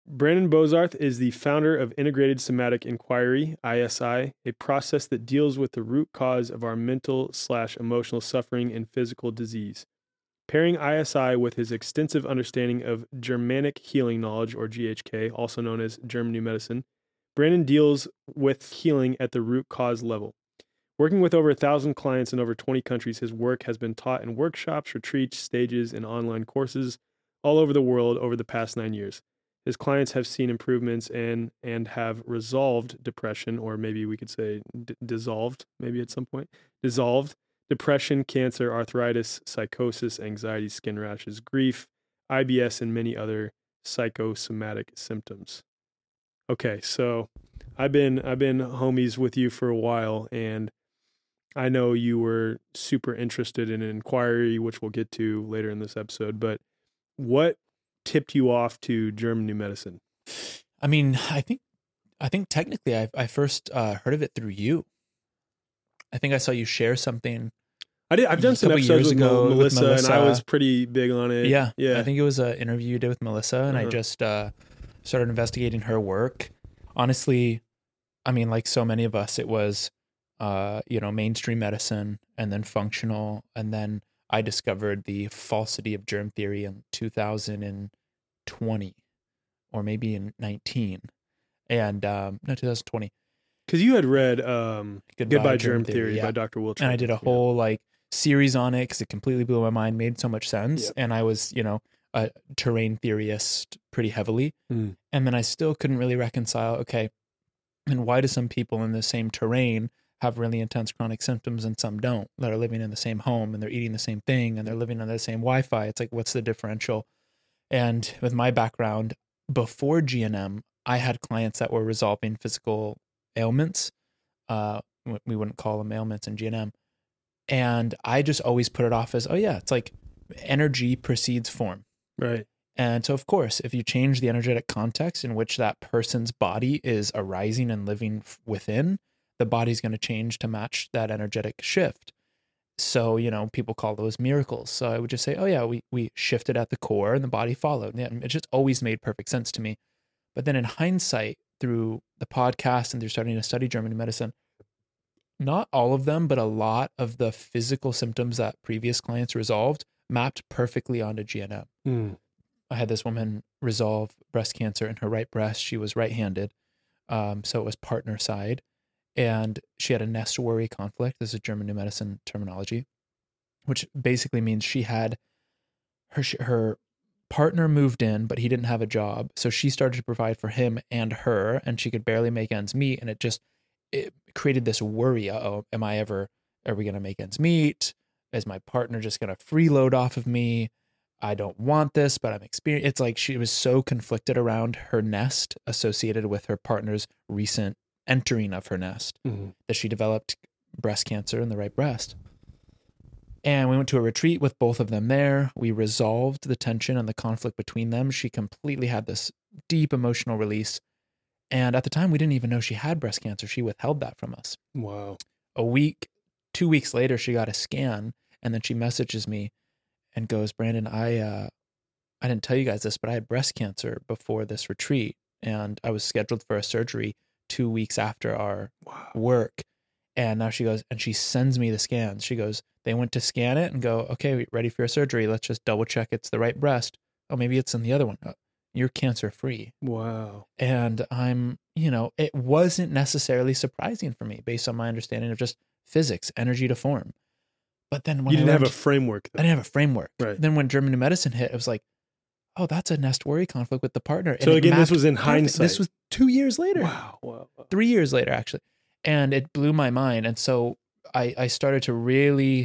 Brandon Bozarth is the founder of Integrated Somatic Inquiry, ISI, a process that deals with the root cause of our mental/emotional suffering and physical disease. Pairing ISI with his extensive understanding of Germanic healing knowledge, or GHK, also known as German New Medicine, Brandon deals with healing at the root cause level. Working with over 1,000 clients in over 20 countries, his work has been taught in workshops, retreats, stages, and online courses all over the world over the past 9 years. His clients have seen improvements and have resolved depression, or maybe we could say dissolved, maybe at some point, dissolved depression, cancer, arthritis, psychosis, anxiety, skin rashes, grief, IBS, and many other psychosomatic symptoms. Okay, so I've been homies with you for a while, and I know you were super interested in an inquiry, which we'll get to later in this episode, but what tipped you off to German New Medicine? I mean, I think technically I first heard of it through you. I think I saw you share something. I've done some episodes with Melissa, and I was pretty big on it. Yeah. I think it was an interview you did with Melissa, and I just started investigating her work. Honestly, I mean, like so many of us, it was, mainstream medicine and then functional. And then I discovered the falsity of germ theory in 2020 or maybe in 19. And, no, 2020. Because you had read Goodbye Germ Theory by Dr. Wiltshire. And I did a whole series on it because it completely blew my mind, made so much sense. Yep. And I was, a terrain theorist pretty heavily. And then I still couldn't really reconcile, okay, and why do some people in the same terrain have really intense chronic symptoms and some don't, that are living in the same home and they're eating the same thing and they're living on the same Wi-Fi? It's like, what's the differential? And with my background, before GNM, I had clients that were resolving physical ailments. We wouldn't call them ailments in GNM. And I just always put it off as, oh yeah, it's like energy precedes form. Right. And so, of course, if you change the energetic context in which that person's body is arising and living within, the body's going to change to match that energetic shift. So, people call those miracles. So I would just say, oh yeah, we shifted at the core and the body followed. Yeah, it just always made perfect sense to me. But then in hindsight, through the podcast and through starting to study German medicine, not all of them, but a lot of the physical symptoms that previous clients resolved mapped perfectly onto GNM. I had this woman resolve breast cancer in her right breast. She was right-handed, so it was partner side. And she had a nest worry conflict. This is German New Medicine terminology, which basically means she had her partner moved in, but he didn't have a job. So she started to provide for him and her, and she could barely make ends meet. And it created this worry. Oh, are we going to make ends meet? Is my partner just going to freeload off of me? I don't want this, but I'm experiencing. It's like she was so conflicted around her nest associated with her partner's recent entering of her nest that she developed breast cancer in the right breast. And we went to a retreat with both of them there. We resolved the tension and the conflict between them. She completely had this deep emotional release. And at the time, we didn't even know she had breast cancer. She withheld that from us. Wow. 2 weeks later, she got a scan, and then she messages me and goes, Brandon, I didn't tell you guys this, but I had breast cancer before this retreat, and I was scheduled for a surgery 2 weeks after our work. And now she goes, and she sends me the scans. She goes, they went to scan it and go, okay, ready for your surgery. Let's just double check it's the right breast. Oh, maybe it's in the other one. Oh, you're cancer free. Wow. And it wasn't necessarily surprising for me based on my understanding of just physics, energy to form. But then when you didn't have a framework. I didn't have a framework. Right. Then when German New Medicine hit, it was like, oh, that's a nest worry conflict with the partner. So again, this was in hindsight. This was 2 years later. Wow. 3 years later, actually. And it blew my mind. And so I started to really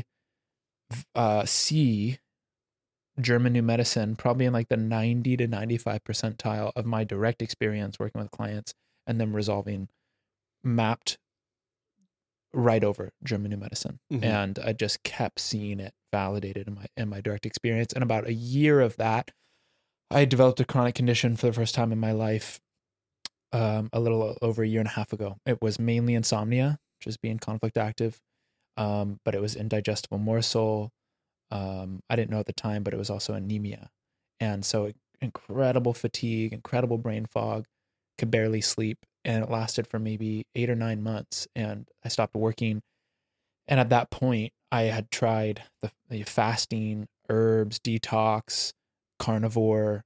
see German New Medicine probably in like the 90 to 95 percentile of my direct experience working with clients and them resolving mapped right over German New Medicine. And I just kept seeing it validated in my direct experience. And about a year of that, I developed a chronic condition for the first time in my life, a little over a year and a half ago. It was mainly insomnia, just being conflict active, but it was indigestible morsel. I didn't know at the time, but it was also anemia. And so incredible fatigue, incredible brain fog, could barely sleep. And it lasted for maybe 8 or 9 months. And I stopped working. And at that point, I had tried the fasting, herbs, detox, carnivore,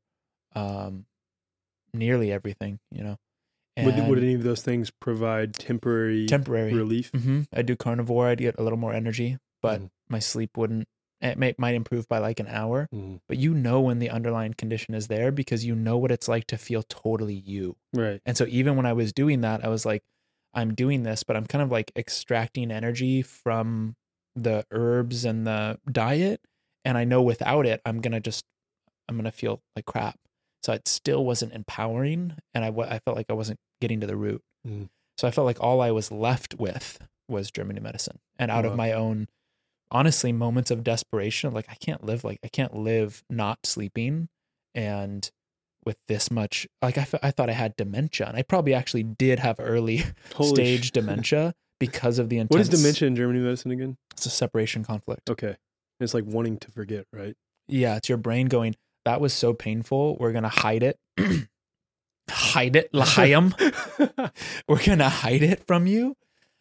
nearly everything, Would And any of those things provide temporary temporary relief? I'd do carnivore. I'd get a little more energy, but my sleep wouldn't. It might improve by like an hour, but when the underlying condition is there because you know what it's like to feel totally you. Right. And so even when I was doing that, I was like, I'm doing this, but I'm kind of like extracting energy from the herbs and the diet. And I know without it, I'm going to feel like crap. So it still wasn't empowering. And I felt like I wasn't getting to the root. So I felt like all I was left with was German New Medicine. And out of my own, honestly, moments of desperation, like I can't live not sleeping and with this much, like I thought I had dementia, and I probably actually did have early stage dementia because of the intense. What is dementia in German New Medicine again? It's a separation conflict. Okay. It's like wanting to forget, right? Yeah, it's your brain going, that was so painful, we're going to hide it. Hide it, L'chaim. We're going to hide it from you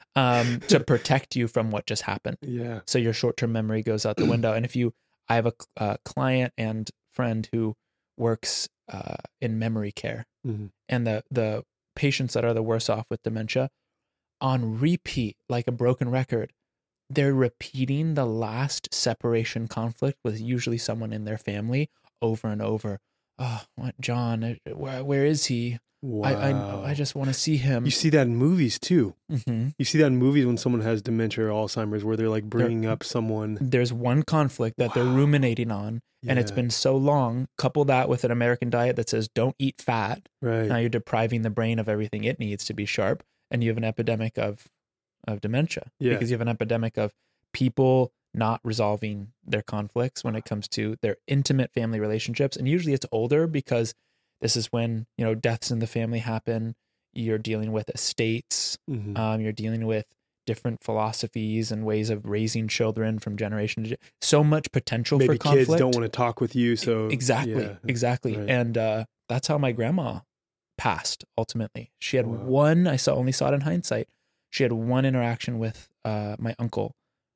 to protect you from what just happened. Yeah. So your short-term memory goes out the window. And I have a client and friend who works in memory care, and the patients that are the worst off with dementia, on repeat, like a broken record, they're repeating the last separation conflict with usually someone in their family over and over. Oh, what, John? Where is he? Wow. I just want to see him. You see that in movies too. Mm-hmm. You see that in movies when someone has dementia or Alzheimer's, where they're like bringing up someone. There's one conflict that they're ruminating on, and it's been so long. Couple that with an American diet that says don't eat fat. Right. Now you're depriving the brain of everything it needs to be sharp, and you have an epidemic of dementia because you have an epidemic of people not resolving their conflicts when it comes to their intimate family relationships. And usually it's older because this is when, deaths in the family happen. You're dealing with estates. You're dealing with different philosophies and ways of raising children from generation to so much potential for conflict. Kids don't want to talk with you. So exactly. Right. And that's how my grandma passed. Ultimately, she had one. I only saw it in hindsight. She had one interaction with my uncle,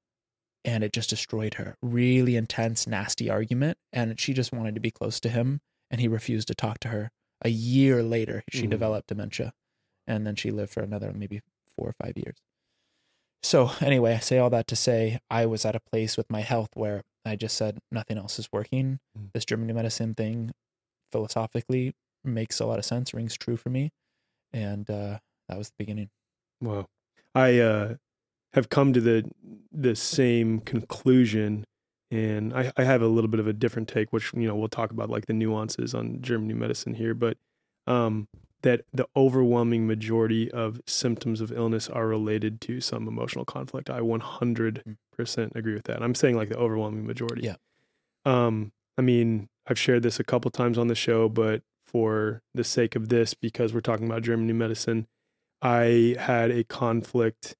and it just destroyed her. Really intense, nasty argument, and she just wanted to be close to him, and he refused to talk to her. A year later, she developed dementia, and then she lived for another maybe 4 or 5 years. So anyway, I say all that to say I was at a place with my health where I just said nothing else is working. This German New Medicine thing philosophically makes a lot of sense, rings true for me, and that was the beginning. Wow. I have come to the same conclusion, and I have a little bit of a different take, which we'll talk about like the nuances on German New Medicine here, but that the overwhelming majority of symptoms of illness are related to some emotional conflict. I 100% agree with that. I'm saying like the overwhelming majority. Yeah. I mean, I've shared this a couple times on the show, but for the sake of this, because we're talking about German New Medicine, I had a conflict,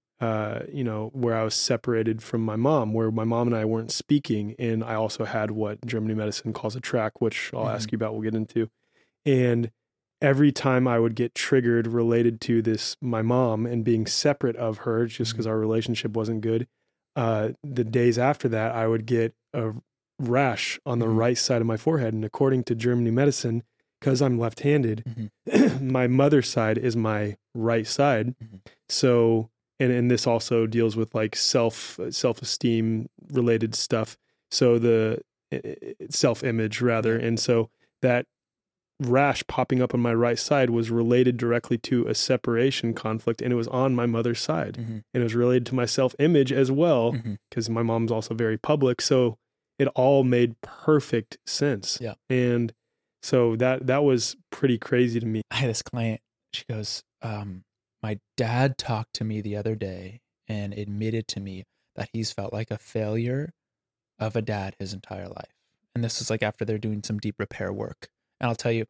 where I was separated from my mom, where my mom and I weren't speaking. And I also had what German New Medicine calls a track, which I'll ask you about, we'll get into. And every time I would get triggered related to this, my mom, and being separate of her, just because our relationship wasn't good, the days after that, I would get a rash on the right side of my forehead. And according to German New Medicine, because I'm left-handed, my mother's side is my right side. So, and this also deals with like self-esteem related stuff. So the self-image rather. And so that rash popping up on my right side was related directly to a separation conflict, and it was on my mother's side. And it was related to my self-image as well, because my mom's also very public. So it all made perfect sense. Yeah. And so that was pretty crazy to me. I had this client, she goes, my dad talked to me the other day and admitted to me that he's felt like a failure of a dad his entire life. And this is like after they're doing some deep repair work. And I'll tell you,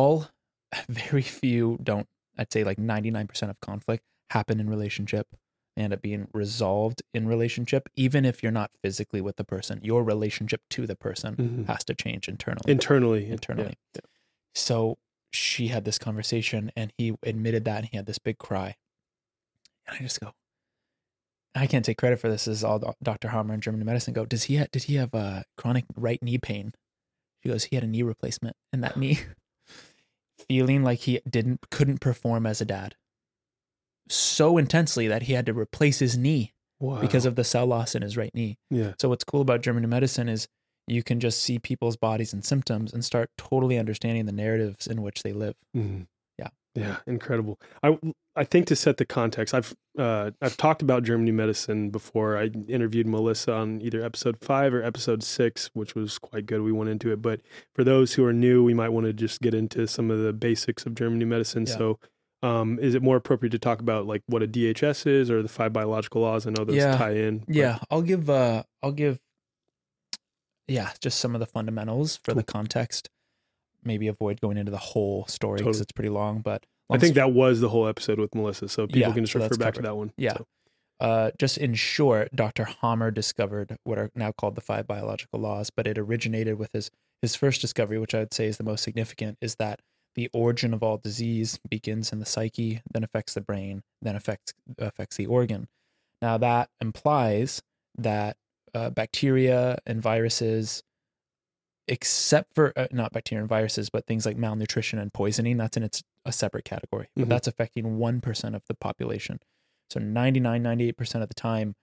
very few don't, I'd say like 99% of conflict happen in relationship. They end up being resolved in relationship, even if you're not physically with the person. Your relationship to the person has to change internally. Internally. Yeah. So she had this conversation, and he admitted that, and he had this big cry. And I just go, I can't take credit for this. This is all Dr. Hammer in German medicine. Go, did he have a chronic right knee pain? She goes, he had a knee replacement in that knee, feeling like he couldn't perform as a dad so intensely that he had to replace his knee because of the cell loss in his right knee. Yeah. So what's cool about German medicine is you can just see people's bodies and symptoms and start totally understanding the narratives in which they live. Mm-hmm. Yeah. Yeah. Incredible. I think to set the context, I've talked about German medicine before. I interviewed Melissa on either episode 5 or episode 6, which was quite good. We went into it, but for those who are new, we might want to just get into some of the basics of German medicine. Yeah. So, is it more appropriate to talk about like what a DHS is or the 5 biological laws? I know those tie in. But... Yeah, I'll give just some of the fundamentals for the context. Maybe avoid going into the whole story because it's pretty long, but I think that was the whole episode with Melissa, so people can just refer back to that one. Yeah. So. Just in short, Dr. Hammer discovered what are now called the 5 biological laws, but it originated with his first discovery, which I would say is the most significant, is that the origin of all disease begins in the psyche, then affects the brain, then affects the organ. Now that implies that bacteria and viruses, except for not bacteria and viruses, but things like malnutrition and poisoning, that's in a separate category, but that's affecting 1% of the population. So 98% of the time,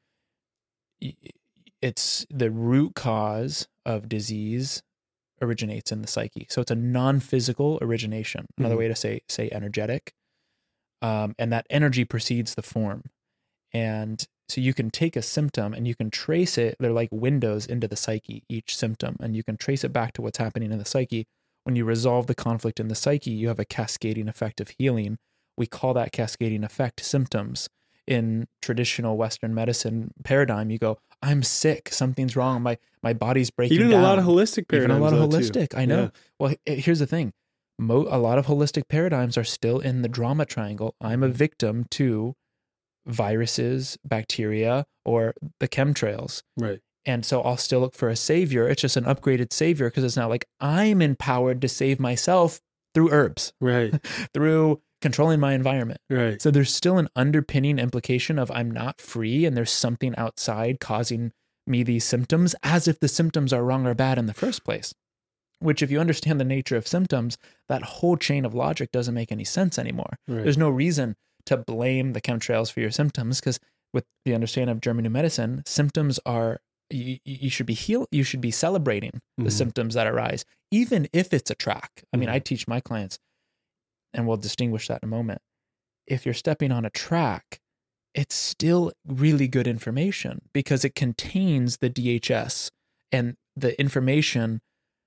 it's the root cause of disease originates in the psyche. So it's a non-physical origination. Another way to say energetic. And that energy precedes the form. And so you can take a symptom and you can trace it. They're like windows into the psyche, each symptom, and you can trace it back to what's happening in the psyche. When you resolve the conflict in the psyche, you have a cascading effect of healing. We call that cascading effect symptoms. In traditional Western medicine paradigm, you go, I'm sick, something's wrong, my body's breaking down. Even a lot of holistic paradigms. Even a lot of holistic, I know. Yeah. Well, here's the thing. A lot of holistic paradigms are still in the drama triangle. I'm a victim to viruses, bacteria, or the chemtrails. Right. And so I'll still look for a savior. It's just an upgraded savior because it's not like I'm empowered to save myself through herbs. Right. Through controlling my environment. Right. So there's still an underpinning implication of I'm not free and there's something outside causing me these symptoms, as if the symptoms are wrong or bad in the first place. Which, if you understand the nature of symptoms, that whole chain of logic doesn't make any sense anymore. Right. There's no reason to blame the chemtrails for your symptoms, because with the understanding of German new medicine, symptoms are, you should be you should be celebrating the symptoms that arise, even if it's a track. I mean, I teach my clients, and we'll distinguish that in a moment. If you're stepping on a track, it's still really good information because it contains the DHS, and the information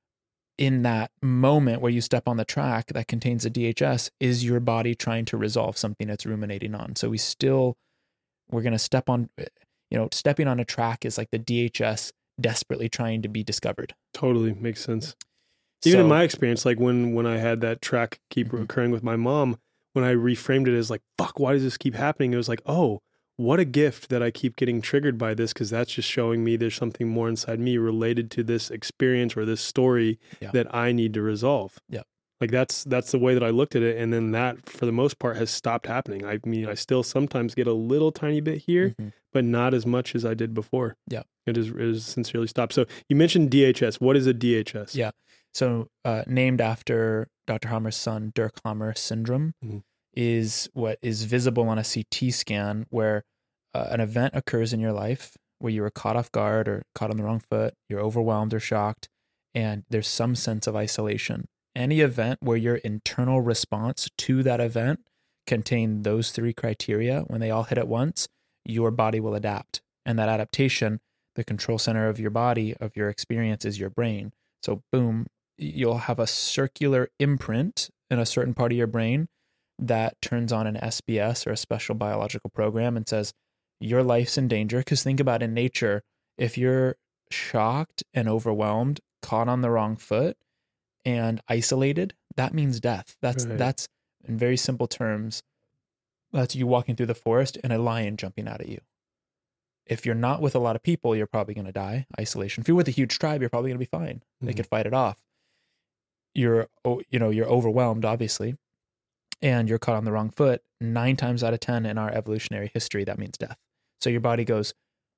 in that moment where you step on the track that contains the DHS is your body trying to resolve something it's ruminating on. So we're going to step on, stepping on a track is like the DHS desperately trying to be discovered. Totally makes sense. Even in my experience, like when I had that track keep occurring with my mom, when I reframed it as like, fuck, why does this keep happening? It was like, oh, what a gift that I keep getting triggered by this, because that's just showing me there's something more inside me related to this experience or this story that I need to resolve. Yeah. Like that's the way that I looked at it. And then that, for the most part, has stopped happening. I mean, I still sometimes get a little tiny bit here, but not as much as I did before. Yeah. It is sincerely stopped. So you mentioned DHS. What is a DHS? Yeah. So named after Dr. Hammer's son, Dirk Hammer syndrome, is what is visible on a CT scan where an event occurs in your life where you were caught off guard or caught on the wrong foot, you're overwhelmed or shocked, and there's some sense of isolation. Any event where your internal response to that event contain those 3 criteria, when they all hit at once, your body will adapt. And that adaptation, the control center of your body, of your experience, is your brain. So boom, you'll have a circular imprint in a certain part of your brain that turns on an SBS, or a special biological program, and says, your life's in danger. Because think about in nature, if you're shocked and overwhelmed, caught on the wrong foot, and isolated, that means death. That's in very simple terms, That's you walking through the forest and a lion jumping out at you. If you're not with a lot of people, you're probably going to die. Isolation. If you're with a huge tribe, you're probably going to be fine. They could fight it off. You're overwhelmed, obviously, and you're caught on the wrong foot. 9 times out of 10 in our evolutionary history, that means death. So your body goes,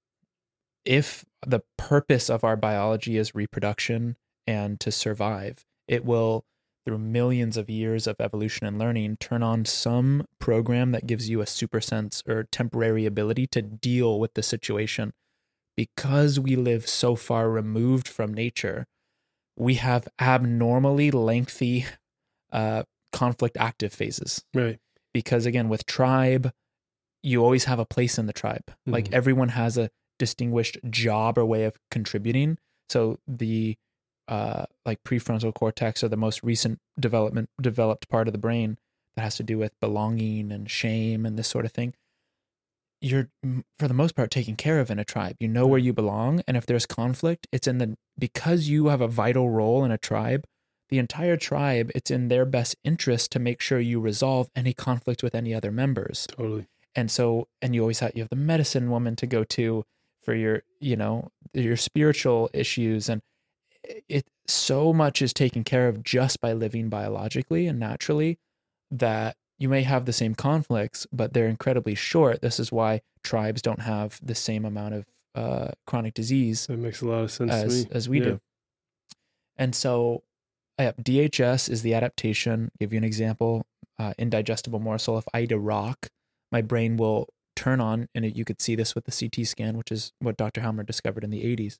if the purpose of our biology is reproduction and to survive, it will, through millions of years of evolution and learning, turn on some program that gives you a super sense or temporary ability to deal with the situation. Because we live so far removed from nature, we have abnormally lengthy conflict active phases. Right. Because again, with tribe, you always have a place in the tribe. Like everyone has a distinguished job or way of contributing. So the like prefrontal cortex, or the most recent developed part of the brain that has to do with belonging and shame and this sort of thing, you're for the most part taken care of in a tribe. You know where you belong, and if there's conflict, it's because you have a vital role in a tribe, the entire tribe, it's in their best interest to make sure you resolve any conflict with any other members. Totally. And so, and you always you have the medicine woman to go to for your, your spiritual issues, and it so much is taken care of just by living biologically and naturally, that you may have the same conflicts, but they're incredibly short. This is why tribes don't have the same amount of chronic disease. That makes a lot of sense to me. As we do. And so DHS is the adaptation. I'll give you an example. Indigestible morsel. If I eat a rock, my brain will turn on, and you could see this with the CT scan, which is what Dr. Helmer discovered in the 80s,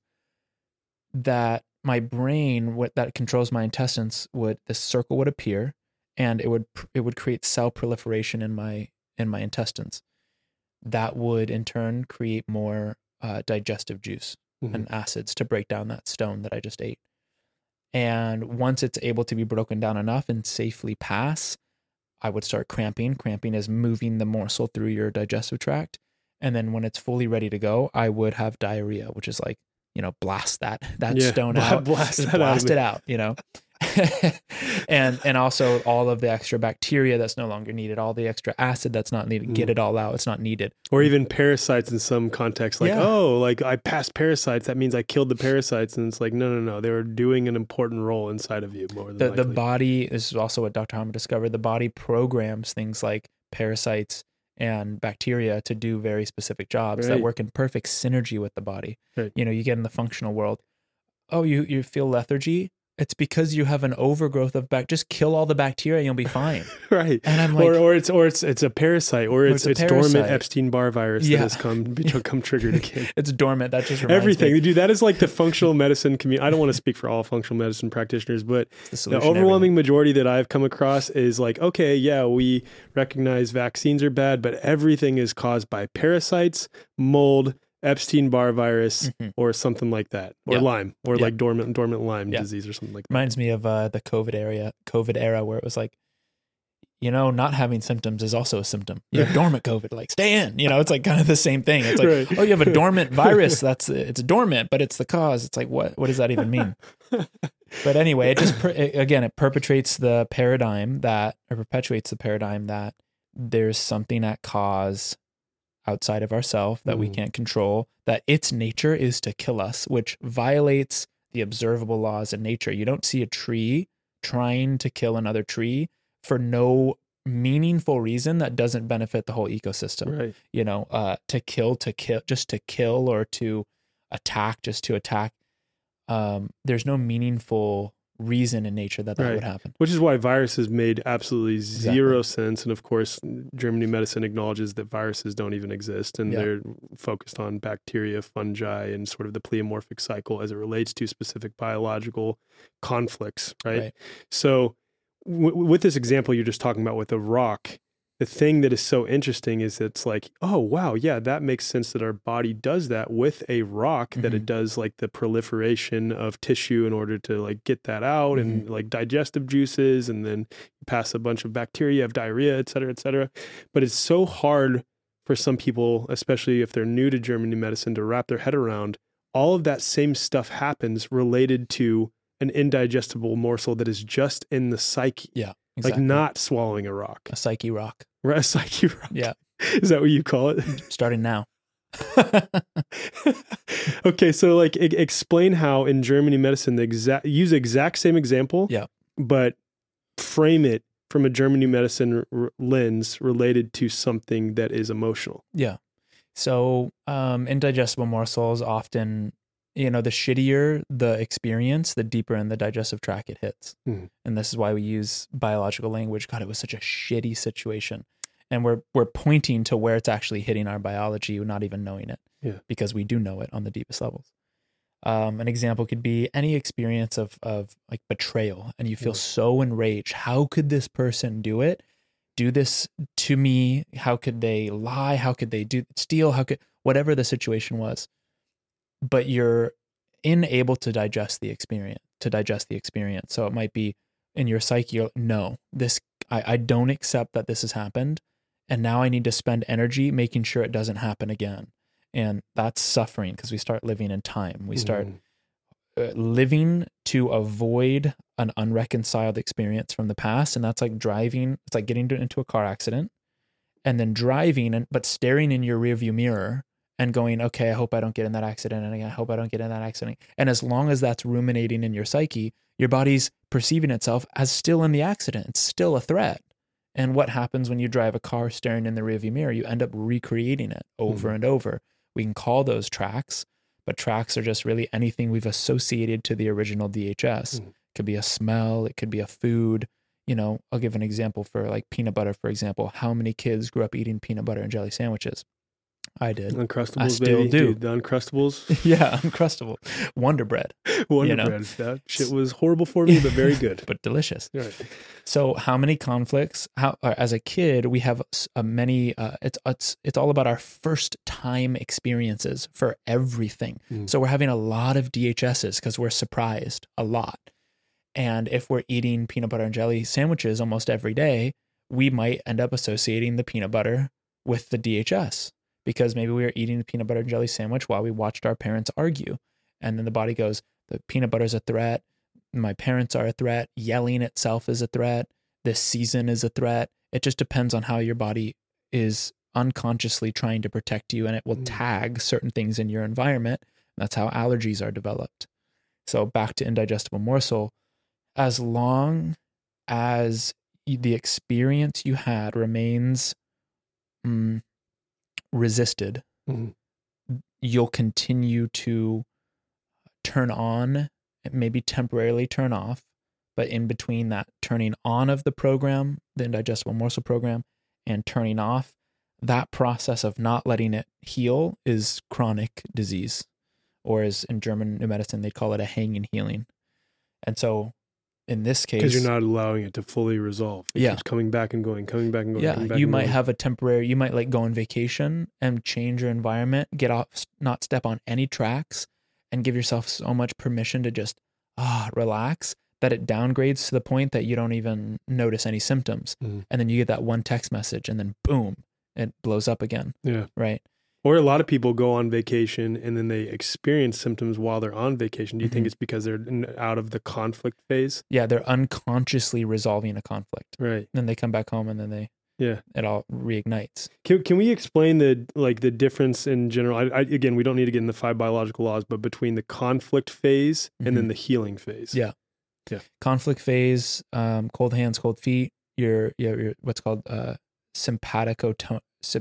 that my brain, what that controls my intestines, this circle would appear, and it would create cell proliferation in my intestines. That would in turn create more digestive juice and acids to break down that stone that I just ate. And once it's able to be broken down enough and safely pass, I would start cramping. Cramping is moving the morsel through your digestive tract. And then when it's fully ready to go, I would have diarrhea, which is like, blast that stone out. Blast it out, and also all of the extra bacteria that's no longer needed, all the extra acid that's not needed, get it all out. It's not needed. Or even parasites in some contexts, like, like I passed parasites, that means I killed the parasites. And it's like, no, they were doing an important role inside of you more than likely. The body, this is also what Dr. Helmer discovered, the body programs things like parasites and bacteria to do very specific jobs that work in perfect synergy with the body. Right. You get in the functional world. Oh, you feel lethargy? It's because you have an overgrowth of just kill all the bacteria and you'll be fine. Right. And I'm like, or it's a parasite, or it's dormant Epstein-Barr virus that has become triggered again. It's dormant. That just reminds everything. me. Dude, that is like the functional medicine community. I don't want to speak for all functional medicine practitioners, but the overwhelming majority that I've come across is like, okay, yeah, we recognize vaccines are bad, but everything is caused by parasites, mold, Epstein-Barr virus, or something like that, or Lyme, or like dormant Lyme disease or something like that. Reminds me of the COVID era where it was like, not having symptoms is also a symptom. You have dormant COVID, like stay in, it's like kind of the same thing. It's like, oh, you have a dormant virus. It's dormant, but it's the cause. It's like, what does that even mean? But anyway, it just, it perpetuates the paradigm that there's something at cause outside of ourselves that we can't control, that its nature is to kill us, which violates the observable laws in nature. You don't see a tree trying to kill another tree for no meaningful reason that doesn't benefit the whole ecosystem. Right. To kill, just to kill, or to attack, just to attack. There's no meaningful reason in nature that would happen. Which is why viruses made absolutely zero sense. And of course, German New Medicine acknowledges that viruses don't even exist, and they're focused on bacteria, fungi, and sort of the pleomorphic cycle as it relates to specific biological conflicts, right? So with this example you're just talking about with a rock, the thing that is so interesting is it's like, oh, wow, yeah, that makes sense that our body does that with a rock, that it does like the proliferation of tissue in order to like get that out and like digestive juices, and then pass a bunch of bacteria, have diarrhea, et cetera, et cetera. But it's so hard for some people, especially if they're new to German New Medicine, to wrap their head around. All of that same stuff happens related to an indigestible morsel that is just in the psyche. Yeah. exactly. Like not swallowing a rock. A psyche rock. Right, a psyche rock. Yeah. Is that what you call it? Starting now. Okay, so like explain how in Germany medicine use the exact same example, Yeah. but frame it from a Germany medicine lens related to something that is emotional. Yeah. So indigestible morsels often, the shittier the experience, the deeper in the digestive tract it hits. Mhm. And this is why we use biological language. God, it was such a shitty situation. And we're pointing to where it's actually hitting our biology, not even knowing it. Yeah. Because we do know it on the deepest levels. An example could be any experience of like betrayal, and you feel so enraged. How could this person do this to me? How could they lie? How could they steal? Whatever the situation was, but you're unable to digest the experience. So it might be in your psyche, no, I don't accept that this has happened. And now I need to spend energy making sure it doesn't happen again. And that's suffering because we start living in time. We start living to avoid an unreconciled experience from the past. And that's like driving. It's like getting into a car accident and then driving, but staring in your rearview mirror and going, okay, I hope I don't get in that accident. And I hope I don't get in that accident. And as long as that's ruminating in your psyche, your body's perceiving itself as still in the accident. It's still a threat. And what happens when you drive a car staring in the rearview mirror? You end up recreating it over and over. We can call those tracks, but tracks are just really anything we've associated to the original DHS. It could be a smell. It could be a food. I'll give an example for like peanut butter, for example. How many kids grew up eating peanut butter and jelly sandwiches? I did. Uncrustables, I still baby. do. Dude, the Uncrustables. Yeah, Uncrustable. Wonder Bread. Wonder Bread. That shit was horrible for me, but very good. But delicious. Right. So how many conflicts, as a kid, we have many, it's all about our first time experiences for everything. So we're having a lot of DHSs because we're surprised a lot. And if we're eating peanut butter and jelly sandwiches almost every day, we might end up associating the peanut butter with the DHS. Because maybe we were eating a peanut butter and jelly sandwich while we watched our parents argue. And then the body goes, the peanut butter is a threat. My parents are a threat. Yelling itself is a threat. This season is a threat. It just depends on how your body is unconsciously trying to protect you. And it will tag certain things in your environment. That's how allergies are developed. So back to indigestible morsel, as long as the experience you had remains resisted, you'll continue to turn on, maybe temporarily turn off, but in between that turning on of the program, the indigestible morsel program, and turning off, that process of not letting it heal is chronic disease, or as in German medicine, they call it a hanging healing. And so in this case, because you're not allowing it to fully resolve. It keeps coming back and going, coming back and going. Yeah, you might have a temporary, you might like go on vacation and change your environment, get off, not step on any tracks, and give yourself so much permission to just relax that it downgrades to the point that you don't even notice any symptoms. And then you get that one text message and then boom, it blows up again. Yeah. Right. Or a lot of people go on vacation and then they experience symptoms while they're on vacation. Do you think it's because they're out of the conflict phase? Yeah, they're unconsciously resolving a conflict. Right. Then they come back home and then it all reignites. Can we explain the difference in general? Again, we don't need to get in the 5 biological laws, but between the conflict phase and then the healing phase. Yeah. Conflict phase, cold hands, cold feet. Your what's called sympaticotonic.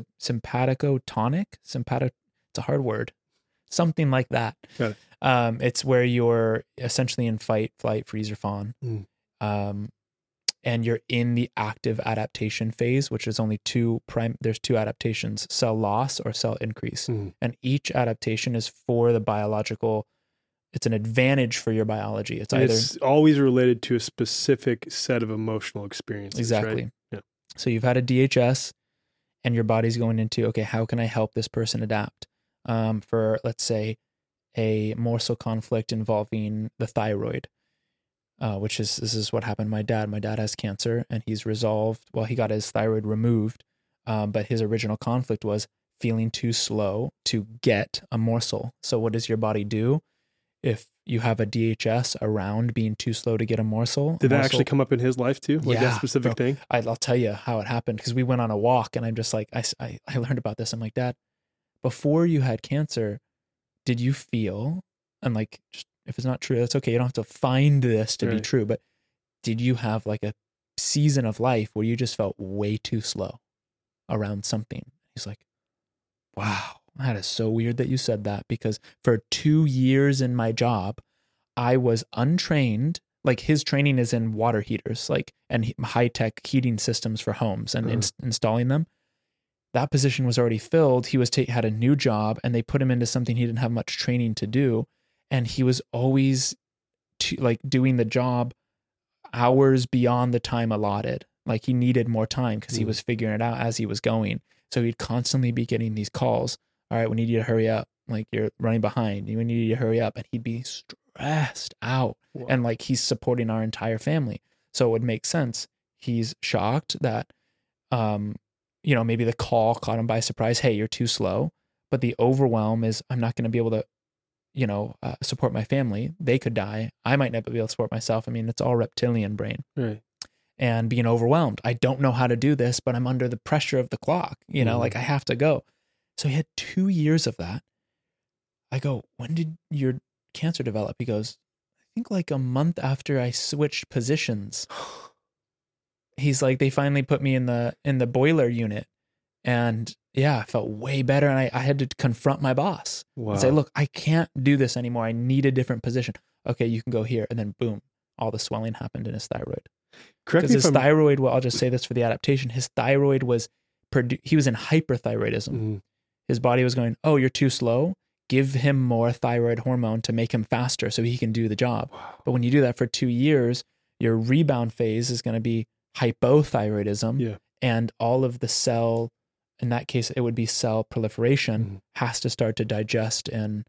It's a hard word. Something like that. Got it. It's where you're essentially in fight, flight, freeze, or fawn. And you're in the active adaptation phase, which is only there's 2 adaptations, cell loss or cell increase. And each adaptation is for the biological, it's an advantage for your biology. It's always related to a specific set of emotional experiences. Exactly. Right? Yeah. So you've had a DHS and your body's going into, okay, how can I help this person adapt? For, let's say, a morsel conflict involving the thyroid. This is what happened to my dad. My dad has cancer and he's resolved, he got his thyroid removed, but his original conflict was feeling too slow to get a morsel. So what does your body do? If you have a DHS around being too slow to get a morsel. Did that actually come up in his life too? Like that specific thing? I'll tell you how it happened, because we went on a walk and I'm just like, I learned about this. I'm like, Dad, before you had cancer, did you feel, and like, just, if it's not true, that's okay. You don't have to find this to be true, but did you have like a season of life where you just felt way too slow around something? He's like, wow, that is so weird that you said that, because for 2 years in my job, I was untrained. Like, his training is in water heaters, like, and high-tech heating systems for homes and installing them. That position was already filled. He was had a new job, and they put him into something he didn't have much training to do. And he was always like doing the job hours beyond the time allotted. Like, he needed more time because he was figuring it out as he was going. So he'd constantly be getting these calls. All right, we need you to hurry up. Like, you're running behind. We need you to hurry up. And he'd be stressed out. Wow. And like, he's supporting our entire family. So it would make sense. He's shocked that, maybe the call caught him by surprise. Hey, you're too slow. But the overwhelm is, I'm not going to be able to, support my family. They could die. I might not be able to support myself. I mean, it's all reptilian brain. Right. And being overwhelmed. I don't know how to do this, but I'm under the pressure of the clock. Like, I have to go. So he had 2 years of that. I go, when did your cancer develop? He goes, I think like a month after I switched positions. He's like, they finally put me in the boiler unit. And yeah, I felt way better. And I had to confront my boss and say, look, I can't do this anymore. I need a different position. Okay, you can go here. And then boom, all the swelling happened in his thyroid. Because his thyroid, well, I'll just say this for the adaptation. His thyroid was, he was in hyperthyroidism. Mm-hmm. His body was going, oh, you're too slow. Give him more thyroid hormone to make him faster so he can do the job. Wow. But when you do that for 2 years, your rebound phase is going to be hypothyroidism. Yeah. And all of the cell, in that case, it would be cell proliferation, has to start to digest and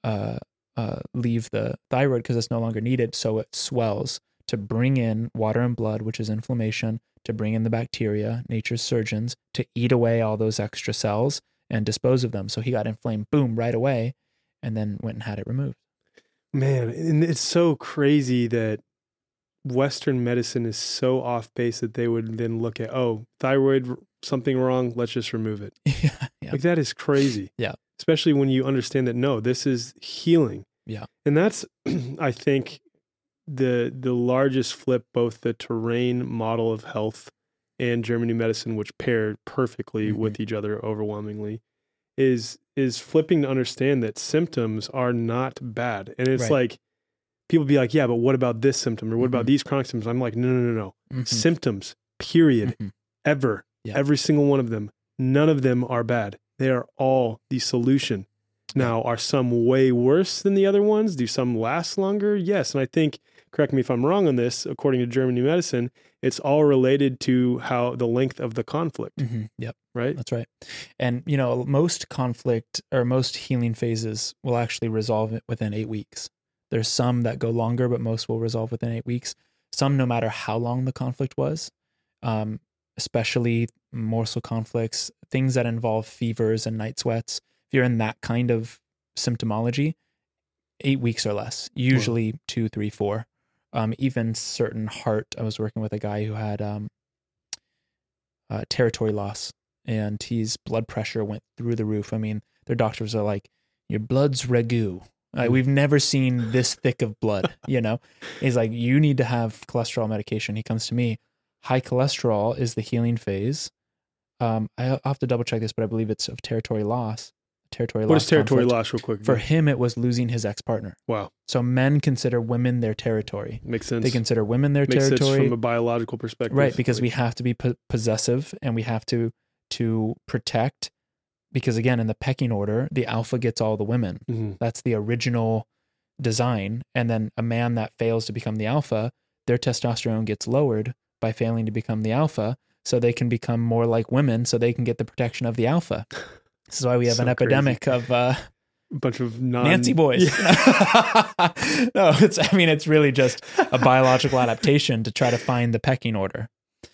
leave the thyroid because it's no longer needed. So it swells to bring in water and blood, which is inflammation, to bring in the bacteria, nature's surgeons, to eat away all those extra cells and dispose of them. So he got inflamed, boom, right away, and then went and had it removed. Man, and it's so crazy that Western medicine is so off base that they would then look at, oh, thyroid, something wrong, let's just remove it. Yeah. Like, that is crazy. Yeah. Especially when you understand that, no, this is healing. Yeah. And that's, I think, the largest flip, both the terrain model of health and German New Medicine, which pair perfectly with each other overwhelmingly, is flipping to understand that symptoms are not bad. And it's like, people be like, yeah, but what about this symptom? Or what about these chronic symptoms? I'm like, no. Symptoms, period, ever. Yep. Every single one of them. None of them are bad. They are all the solution. Now, are some way worse than the other ones? Do some last longer? Yes. And I think, correct me if I'm wrong on this, according to German New Medicine, it's all related to how the length of the conflict. Yep. Right? That's right. And, most conflict or most healing phases will actually resolve it within 8 weeks. There's some that go longer, but most will resolve within 8 weeks. Some, no matter how long the conflict was, especially morsel conflicts, things that involve fevers and night sweats. If you're in that kind of symptomology, 8 weeks or less, usually 2, 3, 4. Even certain heart, I was working with a guy who had territory loss, and his blood pressure went through the roof. I mean, their doctors are like, your blood's ragu. We've never seen this thick of blood, He's like, you need to have cholesterol medication. He comes to me, high cholesterol is the healing phase. I'll have to double check this, but I believe it's of territory loss. What is territory loss, real quick? For him, it was losing his ex-partner. Wow. So men consider women their territory. Makes sense. They consider women their territory. Makes sense from a biological perspective. Right, because we have to be possessive and we have to protect. Because again, in the pecking order, the alpha gets all the women. That's the original design. And then a man that fails to become the alpha, their testosterone gets lowered by failing to become the alpha, so they can become more like women, so they can get the protection of the alpha. This is why we have an epidemic of a bunch of Nancy boys. No, it's really just a biological adaptation to try to find the pecking order.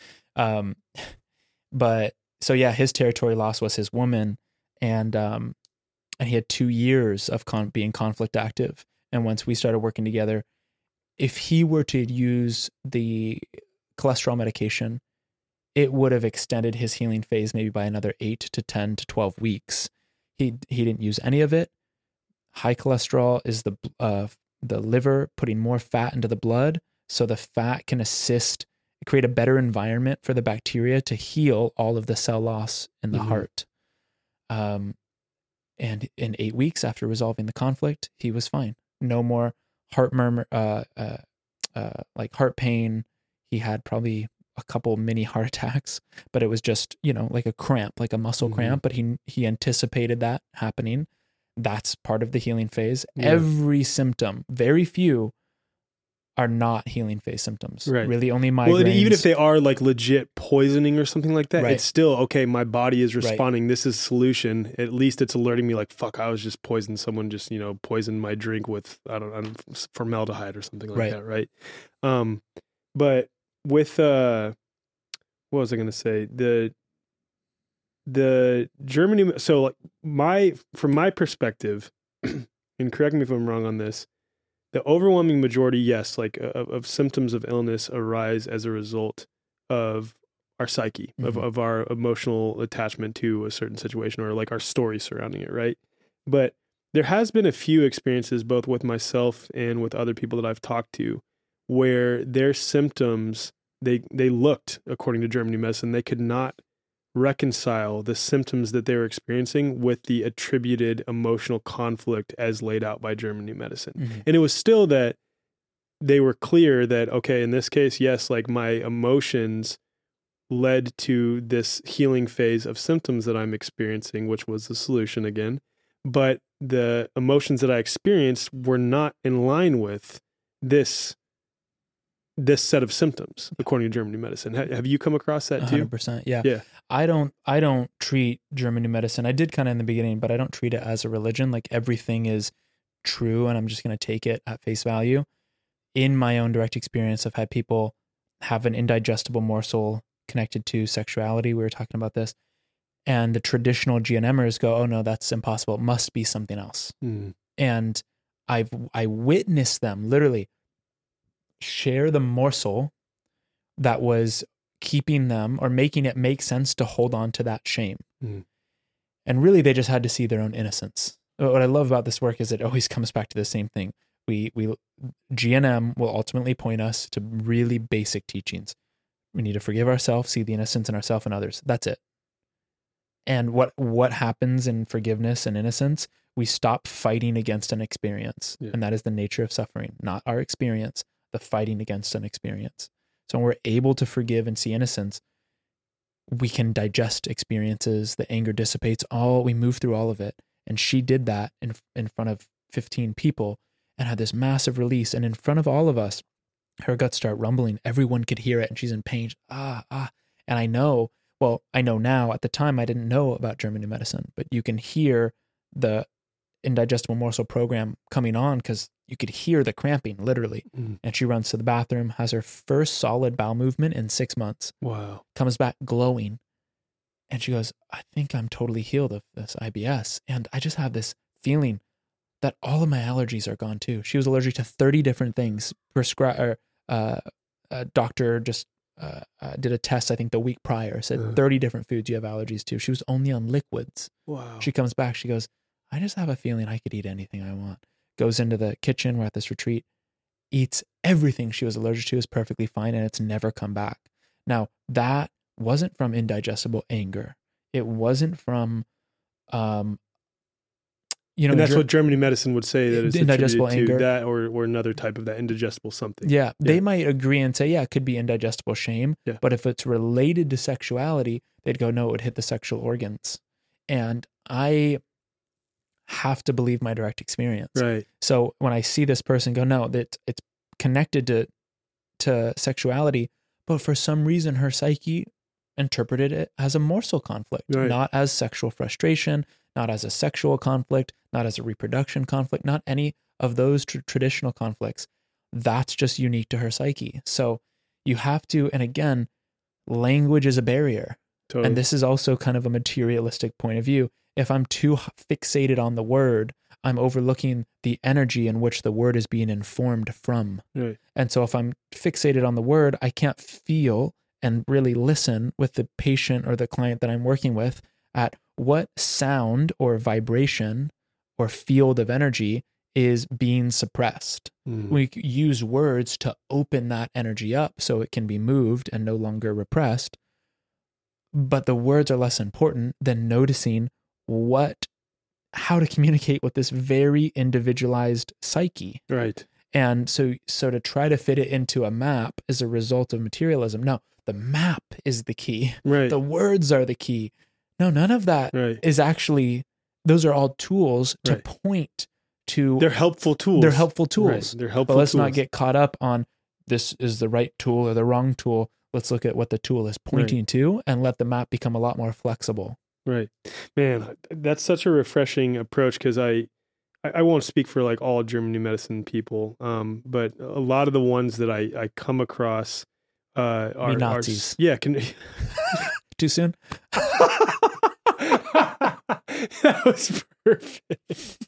But so yeah, his territory loss was his woman. And he had 2 years of being conflict active. And once we started working together, if he were to use the cholesterol medication, it would have extended his healing phase maybe by another 8 to 10 to 12 weeks. He didn't use any of it. High cholesterol is the liver putting more fat into the blood, so the fat can create a better environment for the bacteria to heal all of the cell loss in the heart. And in 8 weeks after resolving the conflict, he was fine. No more heart murmur, like heart pain. He had probably a couple mini heart attacks, but it was just, like a cramp, like a muscle cramp, but he anticipated that happening. That's part of the healing phase. Yeah. Every symptom, very few are not healing phase symptoms. Right. Really only migraines. Well, even if they are like legit poisoning or something like that, it's still, okay, my body is responding. Right. This is solution. At least it's alerting me like, fuck, I was just poisoned. Someone just, poisoned my drink with, I don't know, formaldehyde or something like that. Right. But with, what was I going to say? The Germany, so like from my perspective, and correct me if I'm wrong on this, the overwhelming majority, yes, like of symptoms of illness arise as a result of our psyche, of our emotional attachment to a certain situation, or like our story surrounding it, right? But there has been a few experiences, both with myself and with other people that I've talked to, where their symptoms, they looked, according to German New Medicine, they could not reconcile the symptoms that they were experiencing with the attributed emotional conflict as laid out by German New Medicine. And it was still that they were clear that, okay, in this case, yes, like my emotions led to this healing phase of symptoms that I'm experiencing, which was the solution again. But the emotions that I experienced were not in line with this set of symptoms, according to German New Medicine. Have you come across that too? 100%. Yeah. I don't treat German New Medicine. I did kind of in the beginning, but I don't treat it as a religion. Like everything is true and I'm just going to take it at face value. In my own direct experience, I've had people have an indigestible morsel connected to sexuality. We were talking about this. And the traditional GNMers go, oh no, that's impossible. It must be something else. And I witnessed them literally share the morsel that was keeping them or making it make sense to hold on to that shame. And really they just had to see their own innocence. What I love about this work is it always comes back to the same thing. We GNM will ultimately point us to really basic teachings. We need to forgive ourselves, see the innocence in ourselves and others. That's it. And what happens in forgiveness and innocence? We stop fighting against an experience. And that is the nature of suffering, not our experience, the fighting against an experience. So when we're able to forgive and see innocence, we can digest experiences, the anger dissipates, we move through all of it. And she did that in front of 15 people and had this massive release. And in front of all of us, her guts start rumbling. Everyone could hear it and she's in pain. And I know now, at the time I didn't know about German New Medicine, but you can hear the indigestible morsel program coming on because you could hear the cramping literally. And she runs to the bathroom, has her first solid bowel movement in 6 months. Wow. Comes back glowing. And she goes, I think I'm totally healed of this IBS. And I just have this feeling that all of my allergies are gone too. She was allergic to 30 different things. Doctor just did a test, I think the week prior, said 30 different foods you have allergies to. She was only on liquids. Wow. She comes back, she goes, I just have a feeling I could eat anything I want. Goes into the kitchen, we're at this retreat, eats everything she was allergic to, is perfectly fine, and it's never come back. Now, that wasn't from indigestible anger. It wasn't from, and that's what German New Medicine would say, that it's indigestible anger, to that or another type of that indigestible something. Yeah, they might agree and say, yeah, it could be indigestible shame, but if it's related to sexuality, they'd go, no, it would hit the sexual organs. And I have to believe my direct experience. Right. So when I see this person go, no, that it's connected to sexuality, but for some reason her psyche interpreted it as a morsel conflict, not as sexual frustration, not as a sexual conflict, not as a reproduction conflict, not any of those traditional conflicts. That's just unique to her psyche. So you have to, and again, language is a barrier. Totally. And this is also kind of a materialistic point of view. If I'm too fixated on the word, I'm overlooking the energy in which the word is being informed from. Right. And so if I'm fixated on the word, I can't feel and really listen with the patient or the client that I'm working with at what sound or vibration or field of energy is being suppressed. We use words to open that energy up so it can be moved and no longer repressed. But the words are less important than noticing how to communicate with this very individualized psyche. Right. And so to try to fit it into a map is a result of materialism. No, the map is the key. Right. The words are the key. No, none of that is actually, those are all tools to point to. They're helpful tools. They're helpful tools. Right. They're helpful But let's tools. not get caught up on this is the right tool or the wrong tool. Let's look at what the tool is pointing to and let the map become a lot more flexible. Right. Man, that's such a refreshing approach, because I won't speak for like all German New Medicine people, but a lot of the ones that I come across are Nazis. Too soon? That was perfect.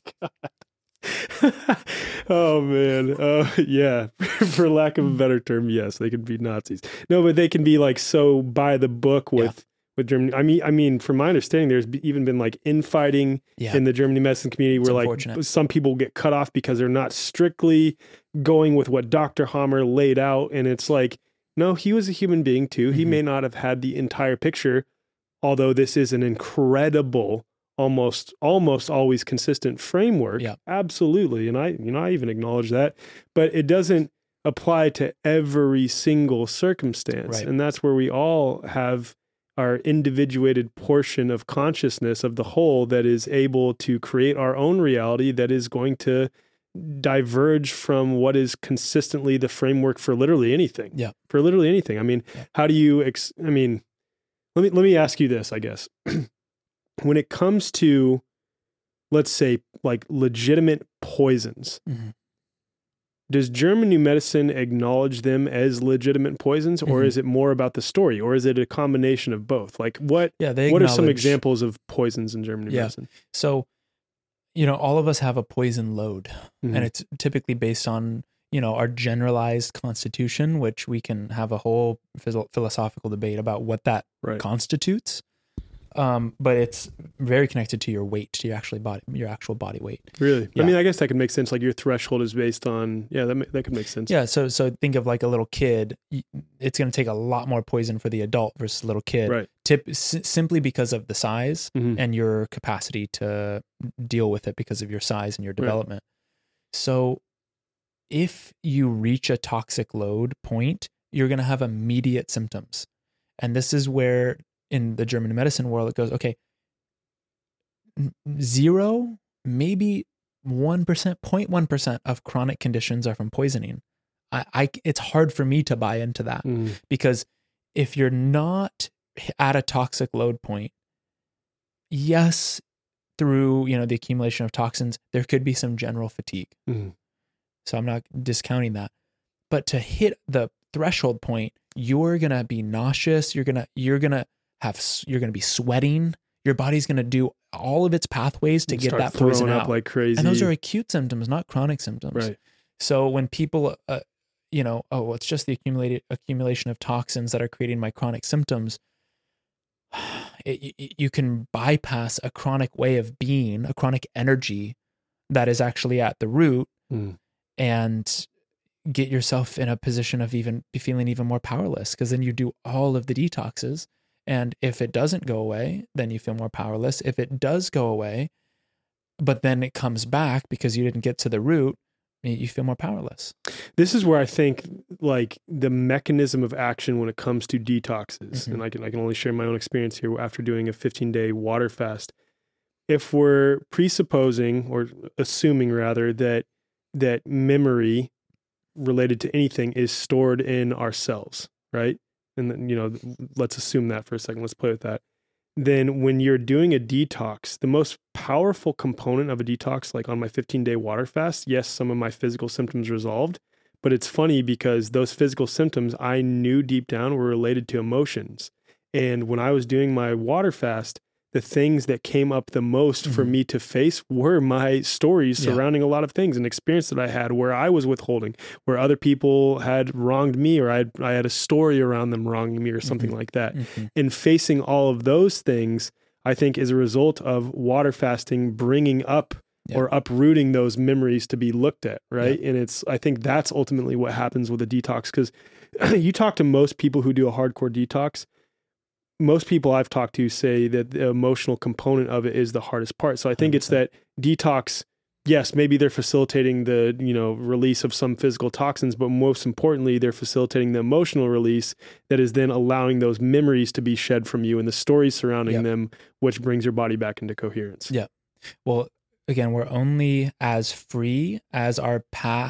Oh man. Yeah. For lack of a better term, yes, they can be Nazis. No, but they can be like so by the book with Germany. I mean, from my understanding, there's even been like infighting in the German New Medicine community where like some people get cut off because they're not strictly going with what Dr. Hammer laid out. And it's like, no, he was a human being too. He may not have had the entire picture, although this is an incredible, almost always consistent framework. Yeah. Absolutely. And I even acknowledge that, but it doesn't apply to every single circumstance. Right. And that's where we all have our individuated portion of consciousness of the whole that is able to create our own reality that is going to diverge from what is consistently the framework for literally anything. Yeah. For literally anything. I mean, how do you, let me ask you this, I guess. When it comes to, let's say, like legitimate poisons, does German New Medicine acknowledge them as legitimate poisons, or is it more about the story, or is it a combination of both? Like what are some examples of poisons in German New Medicine? So, all of us have a poison load, and it's typically based on, our generalized constitution, which we can have a whole philosophical debate about what that constitutes. But it's very connected to your weight, to your actual body weight. Really? Yeah. I mean, I guess that could make sense. Like your threshold is based on, that could make sense. Yeah. So think of like a little kid. It's going to take a lot more poison for the adult versus a little kid. Right. Simply because of the size and your capacity to deal with it because of your size and your development. Right. So if you reach a toxic load point, you're going to have immediate symptoms. And this is where in the German medicine world, it goes, okay, 0, maybe 1%, 0.1% of chronic conditions are from poisoning. It's hard for me to buy into that because if you're not at a toxic load point, yes, through, the accumulation of toxins, there could be some general fatigue. So I'm not discounting that, but to hit the threshold point, you're going to be nauseous. You're going to be sweating. Your body's going to do all of its pathways to get that poison out like crazy. And those are acute symptoms, not chronic symptoms. Right. So when people, it's just the accumulation of toxins that are creating my chronic symptoms. You can bypass a chronic way of being, a chronic energy that is actually at the root and get yourself in a position of feeling even more powerless, because then you do all of the detoxes. And if it doesn't go away, then you feel more powerless. If it does go away, but then it comes back because you didn't get to the root, you feel more powerless. This is where I think like the mechanism of action when it comes to detoxes, and I can only share my own experience here after doing a 15-day water fast. If we're presupposing or assuming rather that memory related to anything is stored in our cells, right? And then, let's assume that for a second. Let's play with that. Then when you're doing a detox, the most powerful component of a detox, like on my 15-day water fast, yes, some of my physical symptoms resolved, but it's funny because those physical symptoms I knew deep down were related to emotions. And when I was doing my water fast, the things that came up the most for me to face were my stories surrounding a lot of things and experience that I had where I was withholding, where other people had wronged me, or I had a story around them wronging me or something like that. And facing all of those things, I think, is a result of water fasting bringing up or uprooting those memories to be looked at, right? And I think that's ultimately what happens with a detox, because you talk to most people who do a hardcore detox, most people I've talked to say that the emotional component of it is the hardest part. So I think 100%. It's that detox, yes, maybe they're facilitating the, release of some physical toxins, but most importantly, they're facilitating the emotional release that is then allowing those memories to be shed from you and the stories surrounding them, which brings your body back into coherence. Yeah. Well, again, we're only as free as our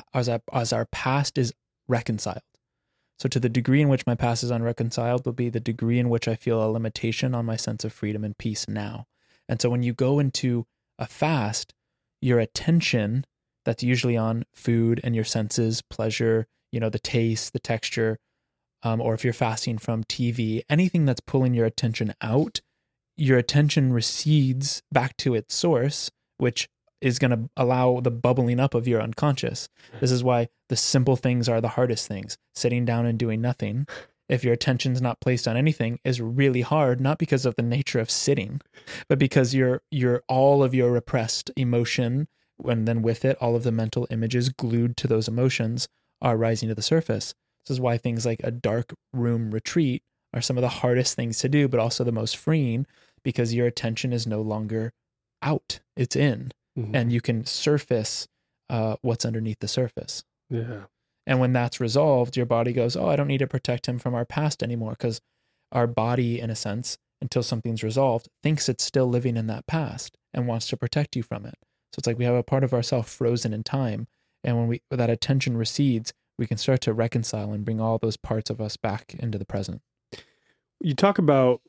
past is reconciled. So to the degree in which my past is unreconciled will be the degree in which I feel a limitation on my sense of freedom and peace now. And so when you go into a fast, your attention that's usually on food and your senses, pleasure, the taste, the texture, or if you're fasting from TV, anything that's pulling your attention out, your attention recedes back to its source, which is going to allow the bubbling up of your unconscious. This is why the simple things are the hardest things. Sitting down and doing nothing, if your attention's not placed on anything, is really hard, not because of the nature of sitting, but because your all of your repressed emotion, and then with it, all of the mental images glued to those emotions are rising to the surface. This is why things like a dark room retreat are some of the hardest things to do, but also the most freeing, because your attention is no longer out, it's in. And you can surface what's underneath the surface. Yeah. And when that's resolved, your body goes, oh, I don't need to protect him from our past anymore, because our body, in a sense, until something's resolved, thinks it's still living in that past and wants to protect you from it. So it's like we have a part of ourself frozen in time. And when that attention recedes, we can start to reconcile and bring all those parts of us back into the present. You talk about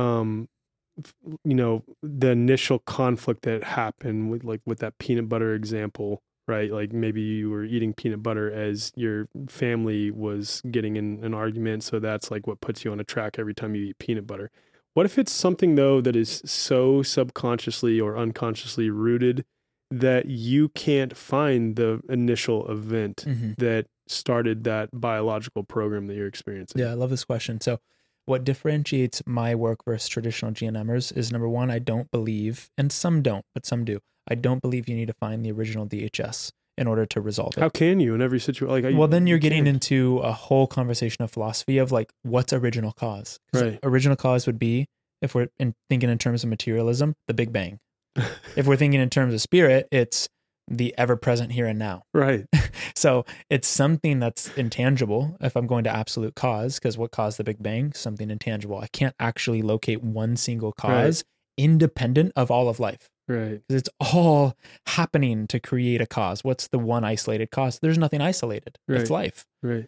the initial conflict that happened with that peanut butter example, right? Like maybe you were eating peanut butter as your family was getting in an argument. So that's like what puts you on a track every time you eat peanut butter. What if it's something though that is so subconsciously or unconsciously rooted that you can't find the initial event that started that biological program that you're experiencing? Yeah, I love this question. So what differentiates my work versus traditional GNMers is, number one, I don't believe, and some don't, but some do, I don't believe you need to find the original DHS in order to resolve it. How can you in every situation? Well, then you're getting into a whole conversation of philosophy of like, what's original cause? Right. Original cause would be, if we're thinking in terms of materialism, the Big Bang. If we're thinking in terms of spirit, it's the ever-present here and now. Right. So it's something that's intangible if I'm going to absolute cause, because what caused the Big Bang? Something intangible. I can't actually locate one single cause independent of all of life. Right. Because it's all happening to create a cause. What's the one isolated cause? There's nothing isolated. Right. It's life. Right.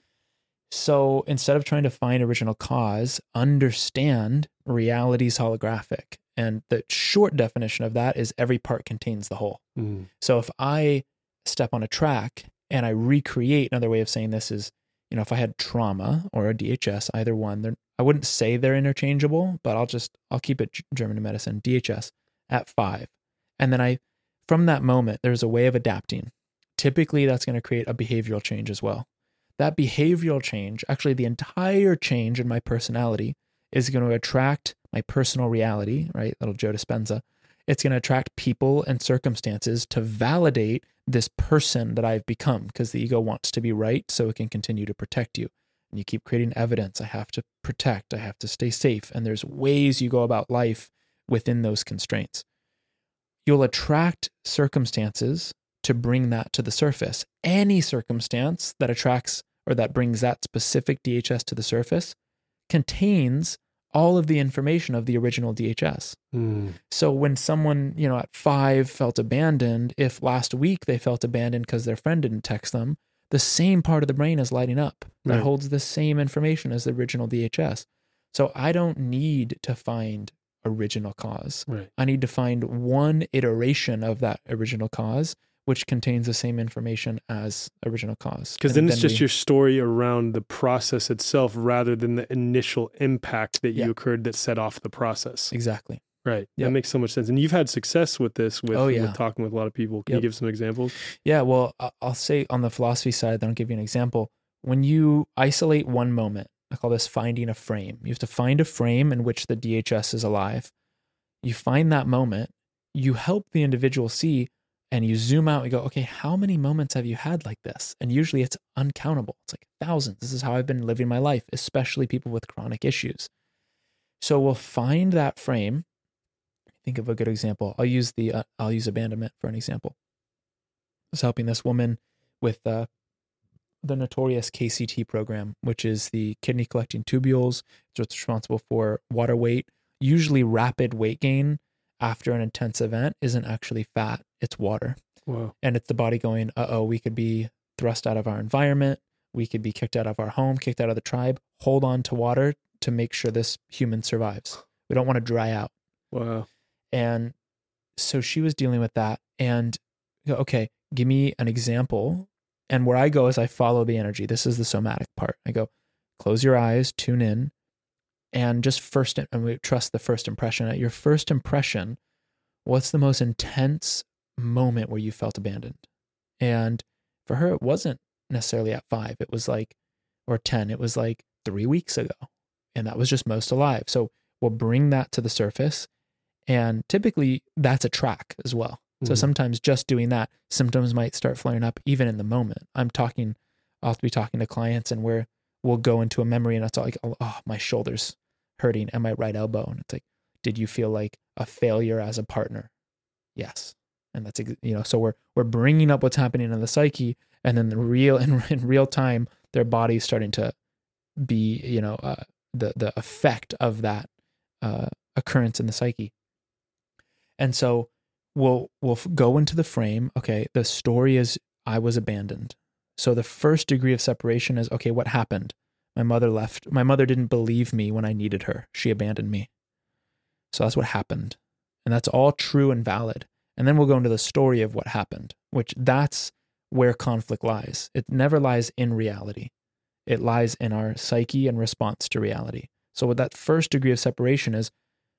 So instead of trying to find original cause, understand reality's holographic. And the short definition of that is every part contains the whole. So if I step on a track and I recreate, another way of saying this is, if I had trauma or a DHS, either one, I wouldn't say they're interchangeable, but I'll keep it German medicine, DHS at 5. And then from that moment, there's a way of adapting. Typically that's going to create a behavioral change as well. That behavioral change, actually the entire change in my personality, is going to attract my personal reality, right? Little Joe Dispenza. It's going to attract people and circumstances to validate this person that I've become, because the ego wants to be right so it can continue to protect you. And you keep creating evidence. I have to protect. I have to stay safe. And there's ways you go about life within those constraints. You'll attract circumstances to bring that to the surface. Any circumstance that attracts or that brings that specific DHS to the surface contains all of the information of the original DHS. So when someone, at 5 felt abandoned, if last week they felt abandoned because their friend didn't text them, the same part of the brain is lighting up that holds the same information as the original DHS. So I don't need to find original cause. I need to find one iteration of that original cause, which contains the same information as original cause. Because then it's just your story around the process itself rather than the initial impact that you occurred that set off the process. Exactly. Right. That Yep. makes so much sense. And you've had success with this, with, Oh, yeah. with talking with a lot of people. Can you Yep. give some examples? Yeah, well, I'll say on the philosophy side, then I'll give you an example. When you isolate one moment, I call this finding a frame. You have to find a frame in which the DHS is alive. You find that moment, you help the individual see, and you zoom out and go, okay, how many moments have you had like this? And usually it's uncountable. It's like thousands. This is how I've been living my life, especially people with chronic issues. So we'll find that frame. Think of a good example. I'll use abandonment for an example. I was helping this woman with the notorious KCT program, which is the kidney collecting tubules. It's responsible for water weight. Usually rapid weight gain after an intense event isn't actually fat, it's water. Wow. And it's the body going, we could be thrust out of our environment. We could be kicked out of our home, kicked out of the tribe. Hold on to water to make sure this human survives. We don't want to dry out. Wow. And so she was dealing with that. And okay, give me an example. And where I go is I follow the energy. This is the somatic part. I go, close your eyes, tune in, and and we trust the first impression. At your first impression, what's the most intense moment where you felt abandoned? And for her, it wasn't necessarily at 5. It was like, or 10. It was like 3 weeks ago. And that was just most alive. So we'll bring that to the surface. And typically that's a track as well. So sometimes just doing that, symptoms might start flaring up even in the moment. I'll have to be talking to clients and we'll go into a memory and it's all like, oh, my shoulder's hurting and my right elbow. And it's like, did you feel like a failure as a partner? Yes. And that's, so we're bringing up what's happening in the psyche, and then in real time, their body's starting to be, the effect of that occurrence in the psyche. And so we'll go into the frame. Okay, the story is I was abandoned. So the first degree of separation is, okay, what happened? My mother left. My mother didn't believe me when I needed her. She abandoned me. So that's what happened. And that's all true and valid. And then we'll go into the story of what happened, which that's where conflict lies. It never lies in reality. It lies in our psyche and response to reality. So with that first degree of separation is,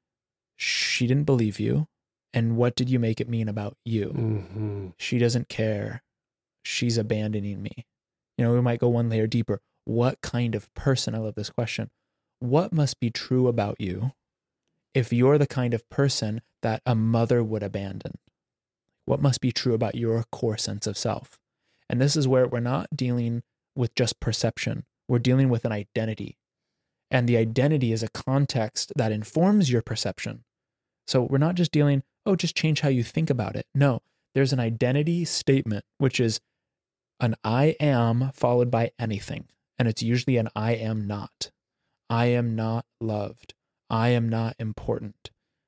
she didn't believe you. And what did you make it mean about you? Mm-hmm. She doesn't care. She's abandoning me. We might go one layer deeper. What kind of person? I love this question. What must be true about you if you're the kind of person that a mother would abandon? What must be true about your core sense of self? And this is where we're not dealing with just perception. We're dealing with an identity. And the identity is a context that informs your perception. So we're not just dealing, just change how you think about it. No, there's an identity statement, which is an I am followed by anything. And it's usually an I am not. I am not loved. I am not important.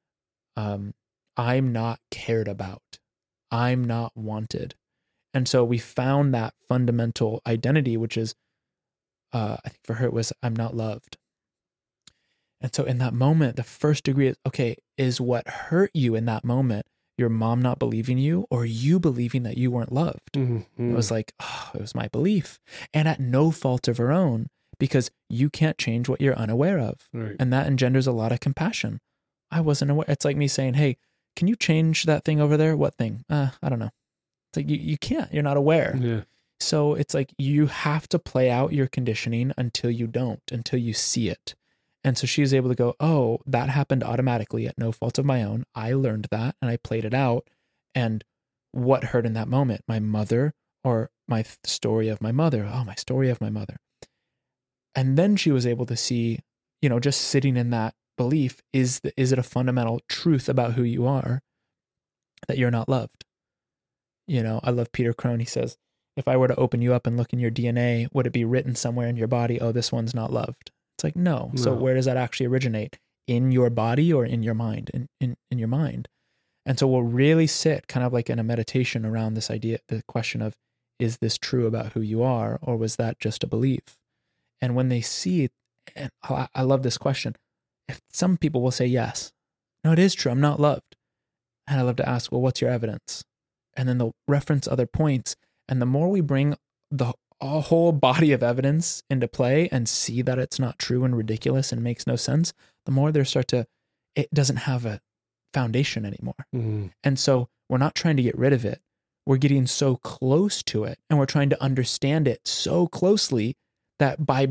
I'm not cared about. I'm not wanted. And so we found that fundamental identity, which is, I think for her it was, I'm not loved. And so in that moment, the first degree is what hurt you in that moment, your mom not believing you or you believing that you weren't loved. Mm-hmm. It was like, it was my belief. And at no fault of her own, because you can't change what you're unaware of. Right. And that engenders a lot of compassion. I wasn't aware. It's like me saying, hey, can you change that thing over there? What thing? I don't know. It's like, you can't, you're not aware. Yeah. So it's like, you have to play out your conditioning until you see it. And so she was able to go, oh, that happened automatically at no fault of my own. I learned that and I played it out. And what hurt in that moment? My mother, or my story of my mother. Oh, my story of my mother. And then she was able to see, just sitting in that belief, is it a fundamental truth about who you are that you're not loved? I love Peter Crone. He says, if I were to open you up and look in your DNA, would it be written somewhere in your body, oh, this one's not loved? It's like, no. So where does that actually originate? In your body or in your mind? In your mind. And so we'll really sit kind of like in a meditation around this idea, the question of, is this true about who you are, or was that just a belief? And when they see, and I love this question, if some people will say, yes, no, it is true, I'm not loved. And I love to ask, well, what's your evidence? And then they'll reference other points. And the more we bring a whole body of evidence into play and see that it's not true and ridiculous and makes no sense, the more it doesn't have foundation anymore. Mm. And so we're not trying to get rid of it. We're getting so close to it, and we're trying to understand it so closely that by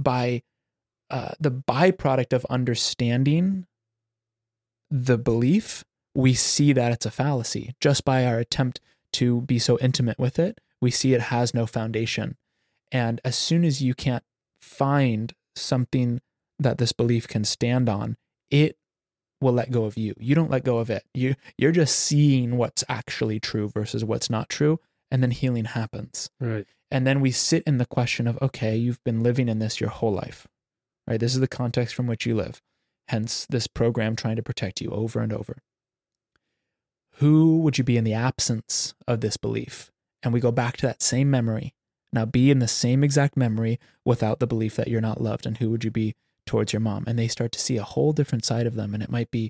the byproduct of understanding the belief, we see that it's a fallacy. Just by our attempt to be so intimate with it, we see it has no foundation. And as soon as you can't find something that this belief can stand on, it will let go of you. You don't let go of it. You're just seeing what's actually true versus what's not true, and then healing happens. Right. And then we sit in the question of, okay, you've been living in this your whole life, right? This is the context from which you live. Hence this program trying to protect you over and over. Who would you be in the absence of this belief? And we go back to that same memory. Now be in the same exact memory without the belief that you're not loved. And who would you be towards your mom? And they start to see a whole different side of them. And it might be,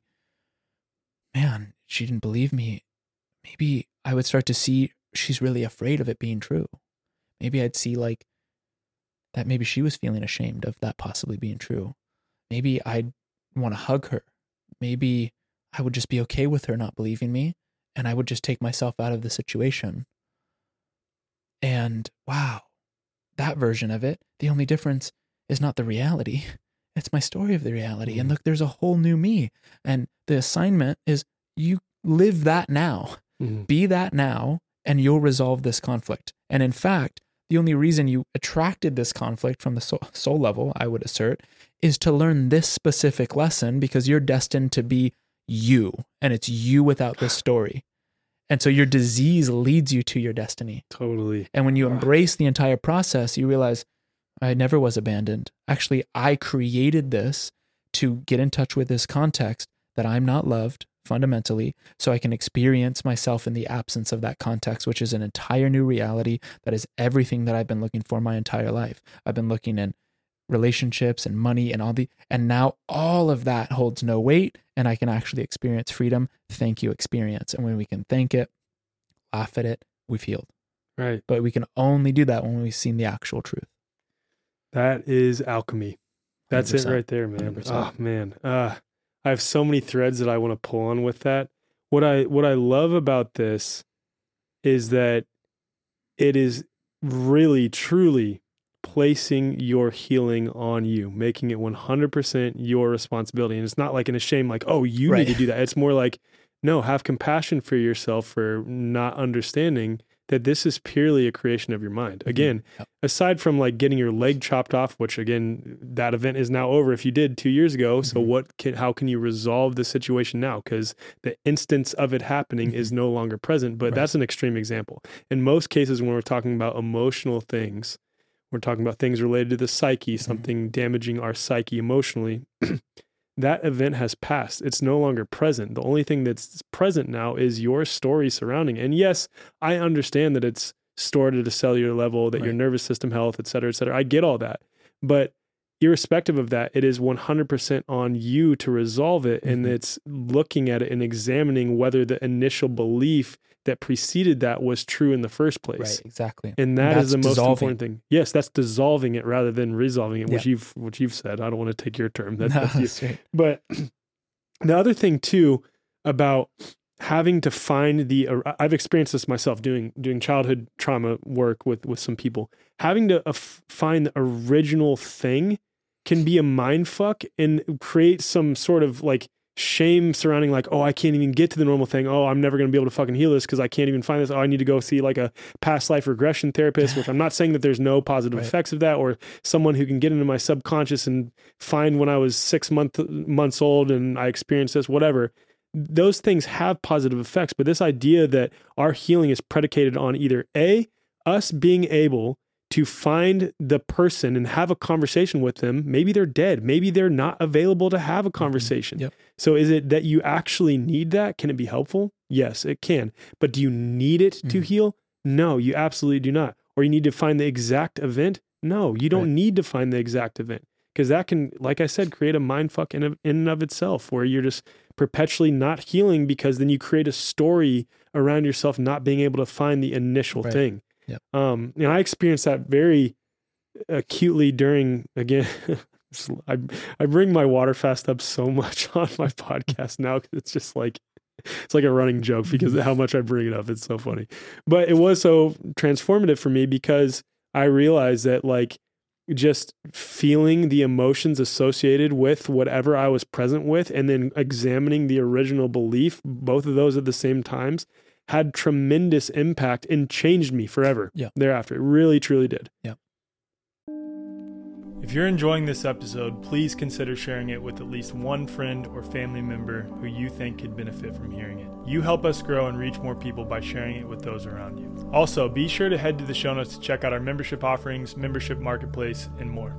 man, she didn't believe me. Maybe I would start to see she's really afraid of it being true. Maybe I'd see like that maybe she was feeling ashamed of that possibly being true. Maybe I'd want to hug her. Maybe I would just be okay with her not believing me, and I would just take myself out of the situation. And wow, that version of it, the only difference is not the reality. It's my story of the reality. And look, there's a whole new me. And the assignment is you live that now. Be that now, and you'll resolve this conflict. And in fact, the only reason you attracted this conflict from the soul level, I would assert, is to learn this specific lesson because you're destined to be you, and it's you without this story. And so your disease leads you to your destiny. Totally. And when you embrace the entire process, you realize, I never was abandoned. Actually, I created this to get in touch with this context that I'm not loved fundamentally, so I can experience myself in the absence of that context, which is an entire new reality that is everything that I've been looking for my entire life. I've been looking in relationships and money and now all of that holds no weight, and I can actually experience freedom. Thank you, experience. And when we can thank it, laugh at it, we've healed. Right. But we can only do that when we've seen the actual truth. That is alchemy. That's 100%. it right there, man. 100%. Oh man. I have so many threads that I want to pull on with that. What I love about this is that it is really, truly placing your healing on you, making it 100% your responsibility. And it's not like in a shame, like, oh, you Right. need to do that. It's more like, no, have compassion for yourself for not understanding that this is purely a creation of your mind. Again, Yep. aside from like getting your leg chopped off, which again, that event is now over if you did 2 years ago. So how can you resolve the situation now? Because the instance of it happening is no longer present, but Right. that's an extreme example. In most cases, when we're talking about emotional things, we're talking about things related to the psyche, something damaging our psyche emotionally. That event has passed. It's no longer present. The only thing that's present now is your story surrounding it. And yes, I understand that it's stored at a cellular level, that your Right. nervous system health, et cetera, et cetera. I get all that. But irrespective of that, it is 100% on you to resolve it. And it's looking at it and examining whether the initial belief that preceded that was true in the first place. Right, exactly. And that is the That's most dissolving. important thing. Yes, that's dissolving it rather than resolving it, which Yeah. you've said. I don't want to take your term. No, That's you. that's right. But the other thing too about having to find I've experienced this myself doing childhood trauma work with some people. Having to find the original thing can be a mind fuck and create some sort of like shame surrounding like, oh, I can't even get to the normal thing. Oh, I'm never going to be able to fucking heal this because I can't even find this. Oh, I need to go see like a past life regression therapist, which I'm not saying that there's no positive Right. effects of that, or someone who can get into my subconscious and find when I was 6 months old and I experienced this, whatever. Those things have positive effects, but this idea that our healing is predicated on either us being able to find the person and have a conversation with them. Maybe they're dead. Maybe they're not available to have a conversation. Yep. So is it that you actually need that? Can it be helpful? Yes, it can. But do you need it to heal? No, you absolutely do not. Or you need to find the exact event? No, you don't Right. need to find the exact event, because that can, like I said, create a mind fuck in and of itself, where you're just perpetually not healing because then you create a story around yourself not being able to find the initial Right. thing. Yep. And I experienced that very acutely during, again, I bring my water fast up so much on my podcast now, 'cause it's just like, it's like a running joke because of how much I bring it up. It's so funny. But it was so transformative for me because I realized that like just feeling the emotions associated with whatever I was present with and then examining the original belief, both of those at the same times, had tremendous impact and changed me forever thereafter. It really, truly did. Yeah. If you're enjoying this episode, please consider sharing it with at least one friend or family member who you think could benefit from hearing it. You help us grow and reach more people by sharing it with those around you. Also, be sure to head to the show notes to check out our membership offerings, membership marketplace, and more.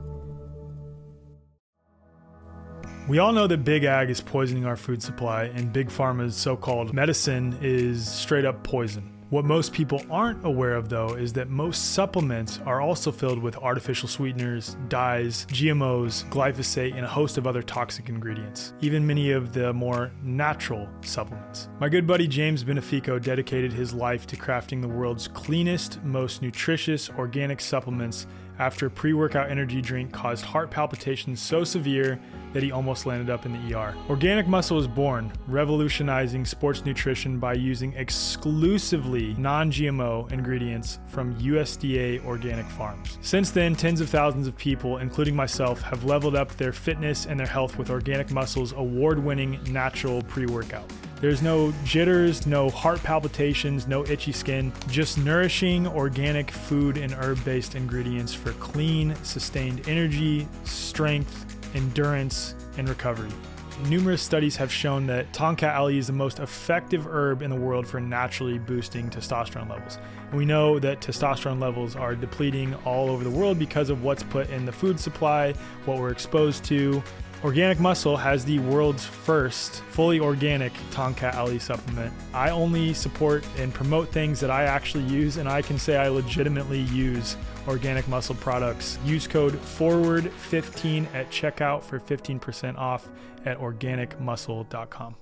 We all know that Big Ag is poisoning our food supply, and Big Pharma's so-called medicine is straight up poison. What most people aren't aware of, though, is that most supplements are also filled with artificial sweeteners, dyes, GMOs, glyphosate, and a host of other toxic ingredients, even many of the more natural supplements. My good buddy James Benefico dedicated his life to crafting the world's cleanest, most nutritious organic supplements after a pre-workout energy drink caused heart palpitations so severe that he almost landed up in the ER. Organic Muscle was born, revolutionizing sports nutrition by using exclusively non-GMO ingredients from USDA organic farms. Since then, tens of thousands of people, including myself, have leveled up their fitness and their health with Organic Muscle's award-winning natural pre-workout. There's no jitters, no heart palpitations, no itchy skin, just nourishing organic food and herb-based ingredients for clean, sustained energy, strength, endurance, and recovery. Numerous studies have shown that Tonka Ali is the most effective herb in the world for naturally boosting testosterone levels. And we know that testosterone levels are depleting all over the world because of what's put in the food supply, what we're exposed to. Organic Muscle has the world's first fully organic Tonka Ali supplement. I only support and promote things that I actually use, and I can say I legitimately use Organic Muscle products. Use code FORWARD15 at checkout for 15% off at organicmuscle.com.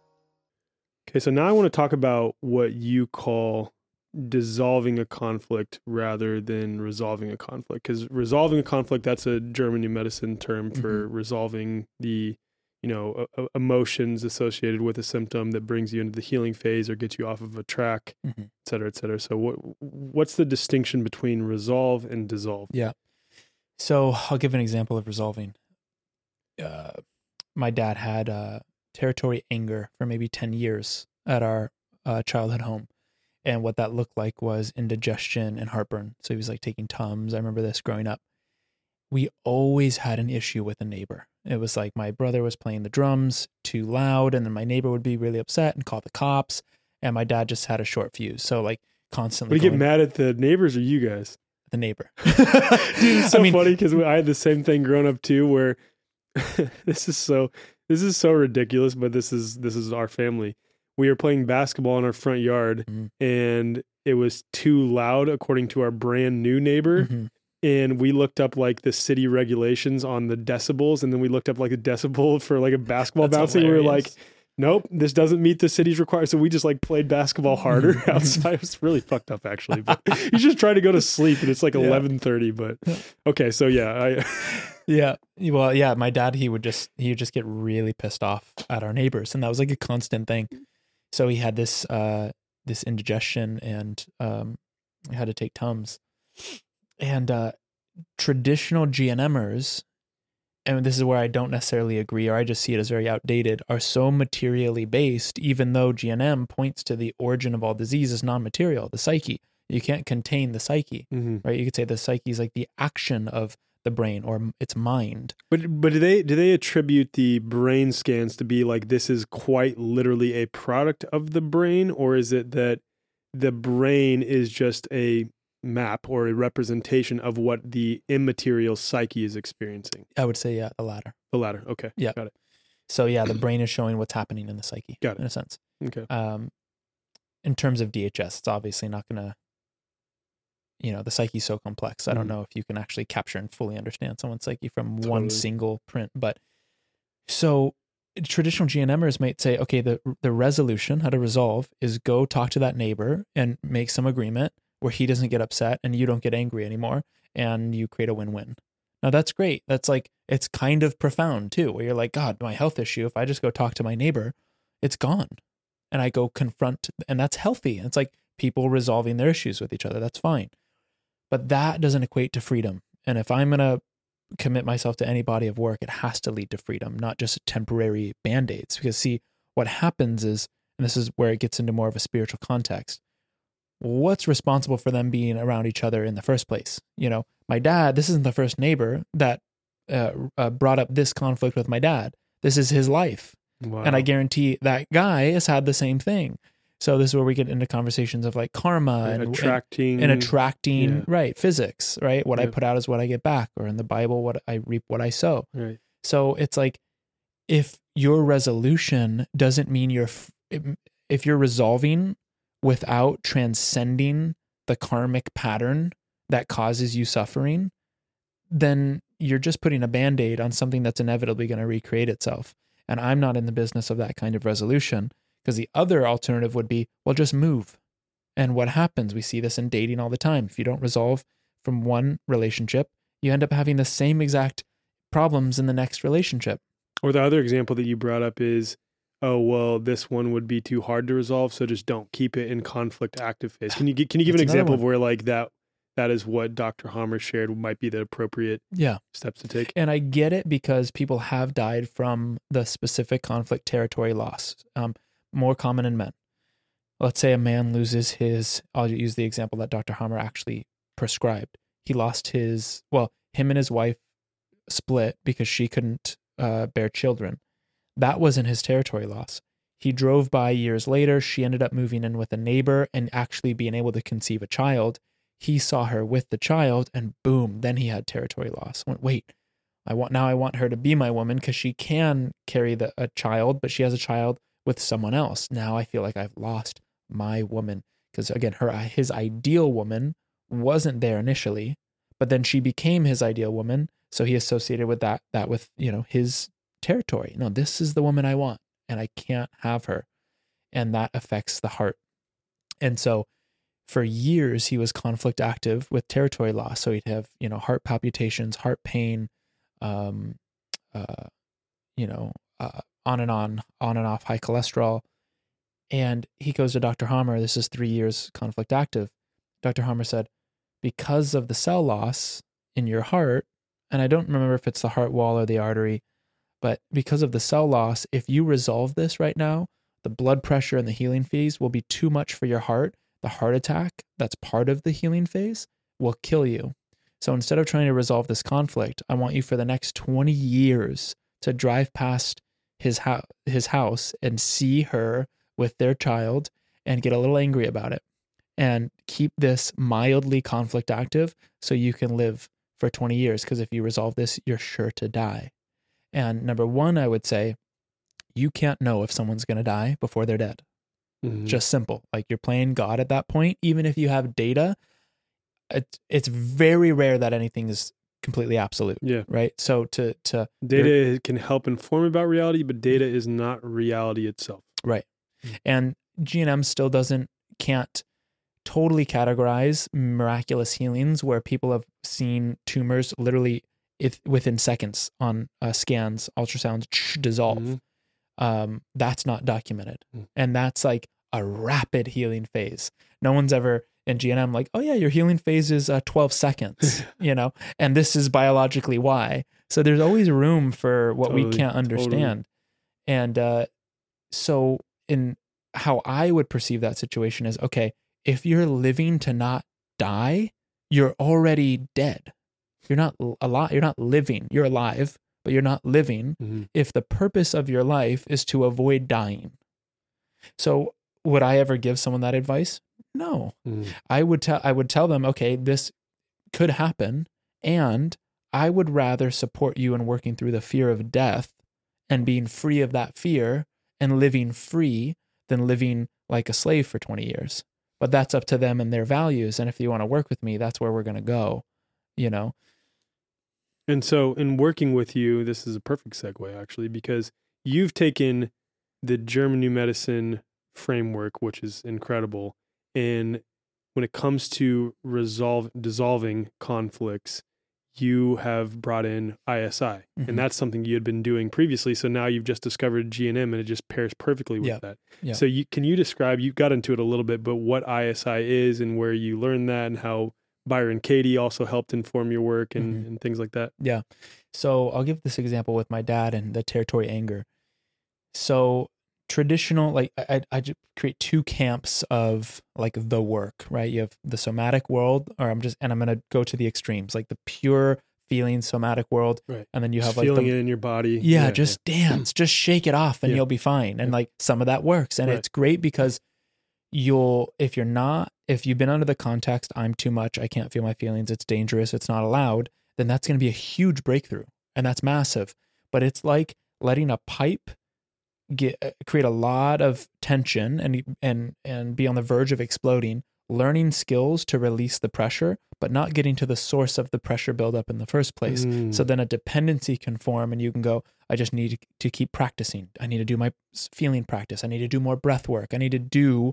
Okay, so now I want to talk about what you call dissolving a conflict rather than resolving a conflict, because resolving a conflict, that's a German New Medicine term for resolving the emotions associated with a symptom that brings you into the healing phase or gets you off of a track, et cetera, et cetera. So what's the distinction between resolve and dissolve? Yeah. So I'll give an example of resolving. My dad had territory anger for maybe 10 years at our childhood home. And what that looked like was indigestion and heartburn. So he was like taking Tums. I remember this growing up. We always had an issue with a neighbor. It was like my brother was playing the drums too loud, and then my neighbor would be really upset and call the cops. And my dad just had a short fuse. So like constantly. Would you get mad at the neighbors or you guys? The neighbor. Dude, it's so funny because I had the same thing growing up too, where this is so ridiculous, but this is our family. We were playing basketball in our front yard and it was too loud according to our brand new neighbor. And we looked up like the city regulations on the decibels, and then we looked up like a decibel for like a basketball bouncing. We were like, nope, this doesn't meet the city's requirements. So we just like played basketball harder outside. It was really fucked up actually, but you just try to go to sleep and it's like 11:30, but okay. So my dad, he would just get really pissed off at our neighbors, and that was like a constant thing. So he had this indigestion and had to take Tums. And traditional GNMers, and this is where I don't necessarily agree, or I just see it as very outdated, are so materially based, even though GNM points to the origin of all disease as non-material, the psyche. You can't contain the psyche, right? You could say the psyche is like the action of the brain or its mind. But do they attribute the brain scans to be like this is quite literally a product of the brain, or is it that the brain is just a map or a representation of what the immaterial psyche is experiencing? I would say the latter. The latter. Okay. Yeah. Got it. So the brain is showing what's happening in the psyche. Got it. In a sense. Okay. In terms of DHS, it's obviously not going to. The psyche is so complex. I don't know if you can actually capture and fully understand someone's psyche from one single print. But so traditional GNMers might say, okay, the resolution, how to resolve, is go talk to that neighbor and make some agreement where he doesn't get upset and you don't get angry anymore, and you create a win-win. Now that's great. That's like, it's kind of profound too, where you're like, God, my health issue, if I just go talk to my neighbor, it's gone. And I go confront, and that's healthy. It's like people resolving their issues with each other. That's fine. But that doesn't equate to freedom. And if I'm going to commit myself to any body of work, it has to lead to freedom, not just temporary band-aids. Because see, what happens is, and this is where it gets into more of a spiritual context, what's responsible for them being around each other in the first place? You know, my dad, this isn't the first neighbor that brought up this conflict with my dad. This is his life. Wow. And I guarantee that guy has had the same thing. So this is where we get into conversations of like karma And and attracting, yeah. right? Physics, right? What I Yeah. put out is what I get back, or in the Bible, what I reap, what I sow. Right. So it's like, if your resolution doesn't mean if you're resolving without transcending the karmic pattern that causes you suffering, then you're just putting a Band-Aid on something that's inevitably going to recreate itself. And I'm not in the business of that kind of resolution, because the other alternative would be, well, just move. And what happens? We see this in dating all the time. If you don't resolve from one relationship, you end up having the same exact problems in the next relationship. Or the other example that you brought up is, oh, well, this one would be too hard to resolve, so just don't keep it in conflict active phase. Can you give an That's example another of where like that is what Dr. Hammer shared might be the appropriate steps to take? And I get it, because people have died from the specific conflict territory loss, more common in men. Let's say a man loses I'll use the example that Dr. Hammer actually prescribed. He lost him and his wife split because she couldn't bear children. That wasn't his territory loss. He drove by years later. She ended up moving in with a neighbor and actually being able to conceive a child. He saw her with the child, and boom, then he had territory loss. Wait, I want her to be my woman because she can carry a child, but she has a child with someone else. Now I feel like I've lost my woman, because again, his ideal woman wasn't there initially, but then she became his ideal woman. So he associated with that with, his territory. No, this is the woman I want, and I can't have her. And that affects the heart. And so for years, he was conflict active with territory loss. So he'd have, heart palpitations, heart pain, on and on and off, high cholesterol. And he goes to Dr. Hammer. This is 3 years conflict active. Dr. Hammer said, because of the cell loss in your heart, and I don't remember if it's the heart wall or the artery, but because of the cell loss, if you resolve this right now, the blood pressure and the healing phase will be too much for your heart. The heart attack, that's part of the healing phase, will kill you. So instead of trying to resolve this conflict, I want you for the next 20 years to drive past his house and see her with their child and get a little angry about it, and keep this mildly conflict active so you can live for 20 years. Because if you resolve this, you're sure to die. And number one, I would say, you can't know if someone's going to die before they're dead. Mm-hmm. Just simple. Like, you're playing God at that point. Even if you have data, it's very rare that anything is completely absolute. Yeah. Right. So data can help inform about reality, but data is not reality itself. Right. And G&M still can't totally categorize miraculous healings where people have seen tumors literally within seconds on scans, ultrasounds, dissolve. Mm-hmm. That's not documented. And that's like a rapid healing phase. No one's ever in G&M like, oh yeah, your healing phase is 12 seconds, and this is biologically why. So there's always room for what we can't understand. Totally. And so in how I would perceive that situation is, okay, if you're living to not die, you're already dead. You're not alive. You're not living. You're alive, but you're not living. Mm-hmm. If the purpose of your life is to avoid dying. So would I ever give someone that advice? No. Mm-hmm. I would tell them, okay, this could happen, and I would rather support you in working through the fear of death and being free of that fear and living free than living like a slave for 20 years. But that's up to them and their values. And if you want to work with me, that's where we're going to go, And so in working with you, this is a perfect segue actually, because you've taken the German New Medicine framework, which is incredible. And when it comes to dissolving conflicts, you have brought in ISI, Mhm. and that's something you had been doing previously. So now you've just discovered GNM, and it just pairs perfectly with Yeah. that. Yeah. So can you describe? You got into it a little bit, but what ISI is and where you learned that, and how Byron Katie also helped inform your work and things like that. Yeah. So I'll give this example with my dad and the territory anger. So traditional, like I just create two camps of like the work, right? You have the somatic world, or I'm going to go to the extremes, like the pure feeling somatic world. Right. And then you Just have like feeling it in your body. Yeah, just dance, just shake it off and Yeah. you'll be fine. And like some of that works. And Right. it's great because if you've been under the context, I'm too much, I can't feel my feelings, it's dangerous, it's not allowed, then that's going to be a huge breakthrough. And that's massive. But it's like letting a pipe create a lot of tension and be on the verge of exploding, learning skills to release the pressure, but not getting to the source of the pressure buildup in the first place. So then a dependency can form and you can go, I just need to keep practicing. I need to do my feeling practice. I need to do more breath work. I need to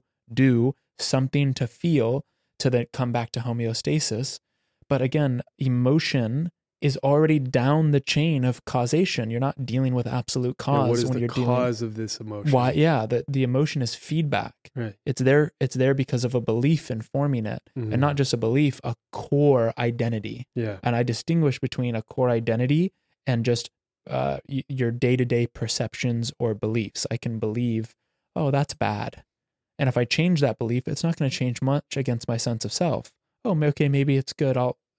do something to feel to then come back to homeostasis. But again, emotion is already down the chain of causation. You're not dealing with absolute cause. What is when the you're cause of this emotion? Why? Yeah, the emotion is feedback. Right. It's there because of a belief informing it, and not just a belief, a core identity. Yeah. And I distinguish between a core identity and just your day-to-day perceptions or beliefs. I can believe, oh, that's bad. And if I change that belief, it's not going to change much against my sense of self. Oh, okay, maybe it's good.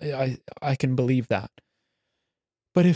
I can believe that. But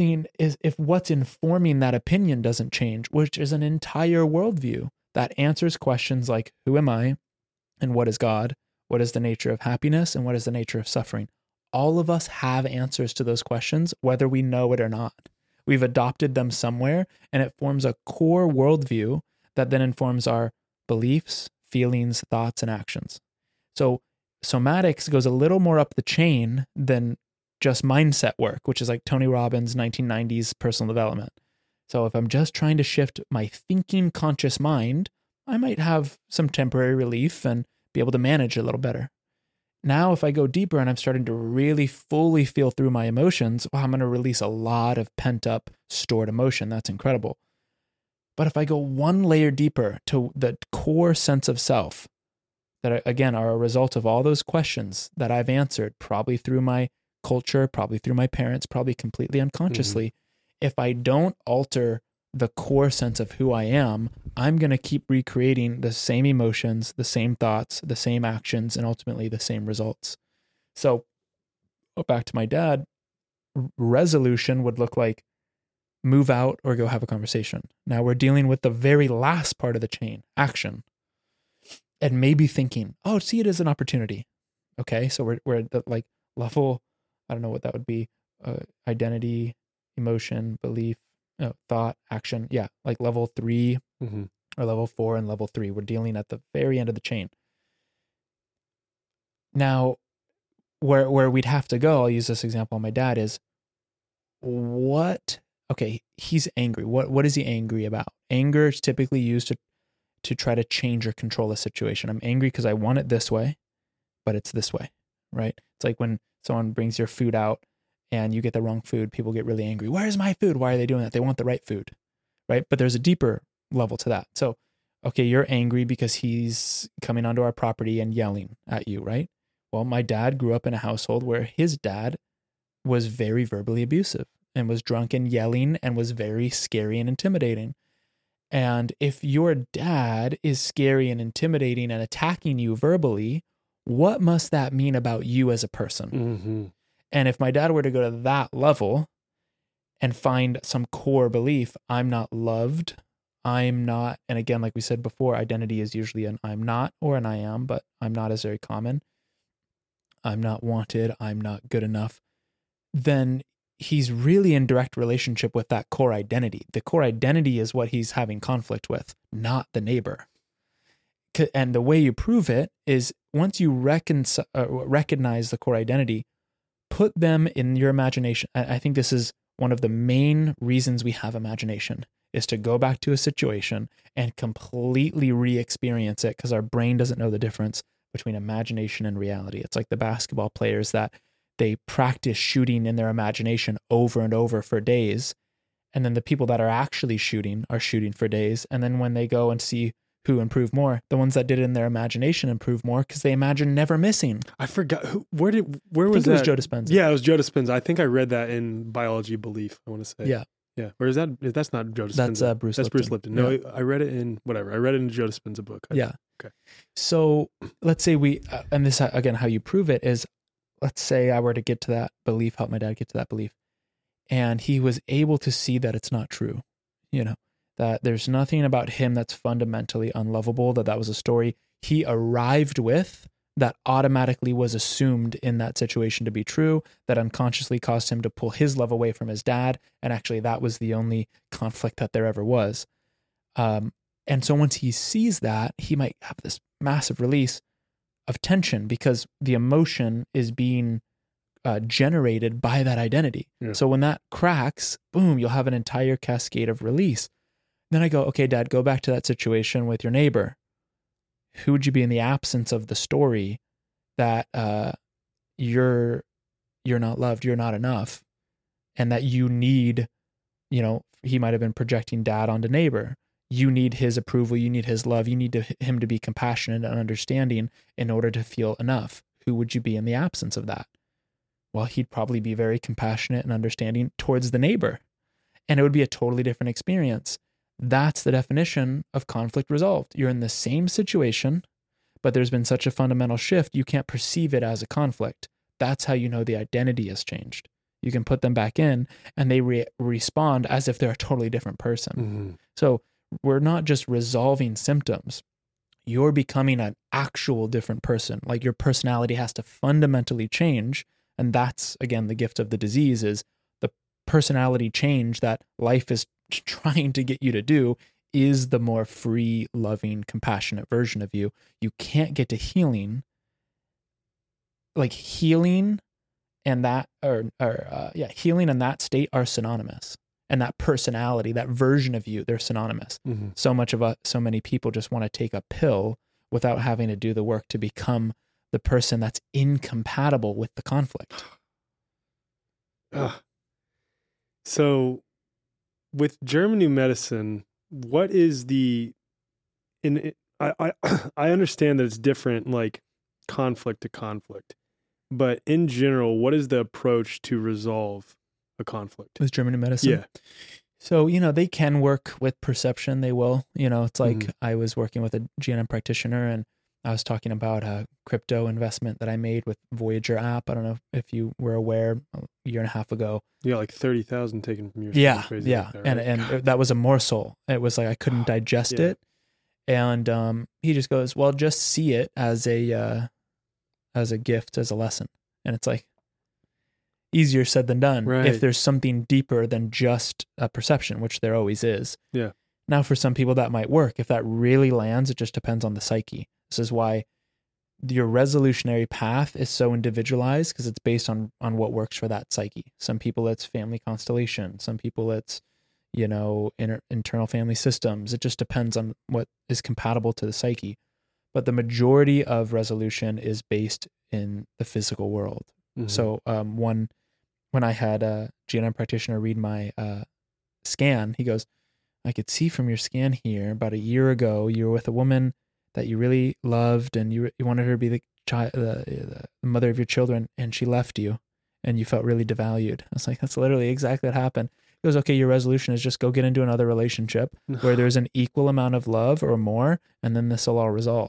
if what's informing that opinion doesn't change, which is an entire worldview that answers questions like, who am I? And what is God? What is the nature of happiness? And what is the nature of suffering? All of us have answers to those questions, whether we know it or not. We've adopted them somewhere, and it forms a core worldview that then informs our beliefs, feelings, thoughts, and actions. So somatics goes a little more up the chain than just mindset work, which is like Tony Robbins' 1990s personal development. So if I'm just trying to shift my thinking conscious mind, I might have some temporary relief and be able to manage a little better. Now, if I go deeper and I'm starting to really fully feel through my emotions, well, I'm going to release a lot of pent up stored emotion. That's incredible. But if I go one layer deeper to the core sense of self, that again are a result of all those questions that I've answered, probably through my culture, probably through my parents, probably completely unconsciously. If I don't alter the core sense of who I am, I'm going to keep recreating the same emotions, the same thoughts, the same actions, and ultimately the same results. So back to my dad, resolution would look like move out or go have a conversation. Now we're dealing with the very last part of the chain, action. And maybe thinking, oh, see it as an opportunity. Okay, so we're at the like level, I don't know what that would be, identity, emotion, belief, thought, action. Yeah, like level 3 or level 4 and level 3. We're dealing at the very end of the chain. Now, where we'd have to go, I'll use this example on my dad, is okay, he's angry. What is he angry about? Anger is typically used to try to change or control a situation. I'm angry because I want it this way, but it's this way, right? It's like when someone brings your food out and you get the wrong food, people get really angry. Where's my food? Why are they doing that? They want the right food, right? But there's a deeper level to that. So, okay, you're angry because he's coming onto our property and yelling at you, right? Well, my dad grew up in a household where his dad was very verbally abusive and was drunk and yelling and was very scary and intimidating. And if your dad is scary and intimidating and attacking you verbally, what must that mean about you as a person? And if my dad were to go to that level and find some core belief, I'm not loved, I'm not, and again, like we said before, identity is usually an I'm not or an I am, but I'm not is very common. I'm not wanted, I'm not good enough. Then he's really in direct relationship with that core identity. The core identity is what he's having conflict with, not the neighbor. And the way you prove it is once you recognize the core identity, put them in your imagination. I think this is one of the main reasons we have imagination, is to go back to a situation and completely re-experience it, because our brain doesn't know the difference between imagination and reality. It's like the basketball players that they practice shooting in their imagination over and over for days. And then the people that are actually shooting are shooting for days. And then when they go and see who improved more, the ones that did it in their imagination improved more because they imagine never missing. I forgot where was that? It was Joe Dispenza. Yeah, it was Joe Dispenza. I think I read that in Biology Belief, I want to say. Yeah. Yeah. Or is that's not Joe Dispenza. That's Bruce Lipton. Bruce Lipton. No, I read it in whatever. I read it in a Joe Dispenza book. Yeah. Okay. So let's say and this, again, how you prove it is, let's say I were to get to that belief, help my dad get to that belief. And he was able to see that it's not true, that there's nothing about him that's fundamentally unlovable, that was a story he arrived with that automatically was assumed in that situation to be true, that unconsciously caused him to pull his love away from his dad. And actually that was the only conflict that there ever was. And so once he sees that, he might have this massive release of tension because the emotion is being generated by that identity. Yeah. So when that cracks, boom, you'll have an entire cascade of release. Then I go, okay, Dad, go back to that situation with your neighbor. Who would you be in the absence of the story that you're not loved, you're not enough, and that you need, he might have been projecting dad onto neighbor. You need his approval, you need his love, you need him to be compassionate and understanding in order to feel enough. Who would you be in the absence of that? Well, he'd probably be very compassionate and understanding towards the neighbor. And it would be a totally different experience. That's the definition of conflict resolved. You're in the same situation, but there's been such a fundamental shift, you can't perceive it as a conflict. That's how you know the identity has changed. You can put them back in and they respond as if they're a totally different person. Mm-hmm. So we're not just resolving symptoms. You're becoming an actual different person. Like your personality has to fundamentally change. And that's, again, the gift of the disease is the personality change that life is trying to get you to do is the more free, loving, compassionate version of you. You can't get to healing. Like healing and that, healing and that state are synonymous. And that personality, that version of you, they're synonymous. Mm-hmm. So many people just want to take a pill without having to do the work to become the person that's incompatible with the conflict. So with German New Medicine, what is I understand that it's different, like conflict to conflict, but in general, what is the approach to resolve a conflict? With German New Medicine? Yeah. So, they can work with perception. They will, it's like I was working with a GNM practitioner and I was talking about a crypto investment that I made with Voyager app. I don't know if you were aware a year and a half ago. Yeah, like 30,000 taken from your Yeah. Like that, right? And that was a morsel. It was like I couldn't digest it. And he just goes, well, just see it as a gift, as a lesson. And it's like easier said than done. Right. If there's something deeper than just a perception, which there always is. Yeah. Now, for some people that might work. If that really lands, it just depends on the psyche. This is why your resolutionary path is so individualized because it's based on what works for that psyche. Some people it's family constellation. Some people it's, internal family systems. It just depends on what is compatible to the psyche. But the majority of resolution is based in the physical world. Mm-hmm. So when I had a GNM practitioner read my scan, he goes, I could see from your scan here about a year ago, you were with a woman that you really loved and you wanted her to be the mother of your children, and she left you and you felt really devalued. I was like, that's literally exactly what happened. He goes, okay, your resolution is just go get into another relationship where there's an equal amount of love or more, and then this will all resolve.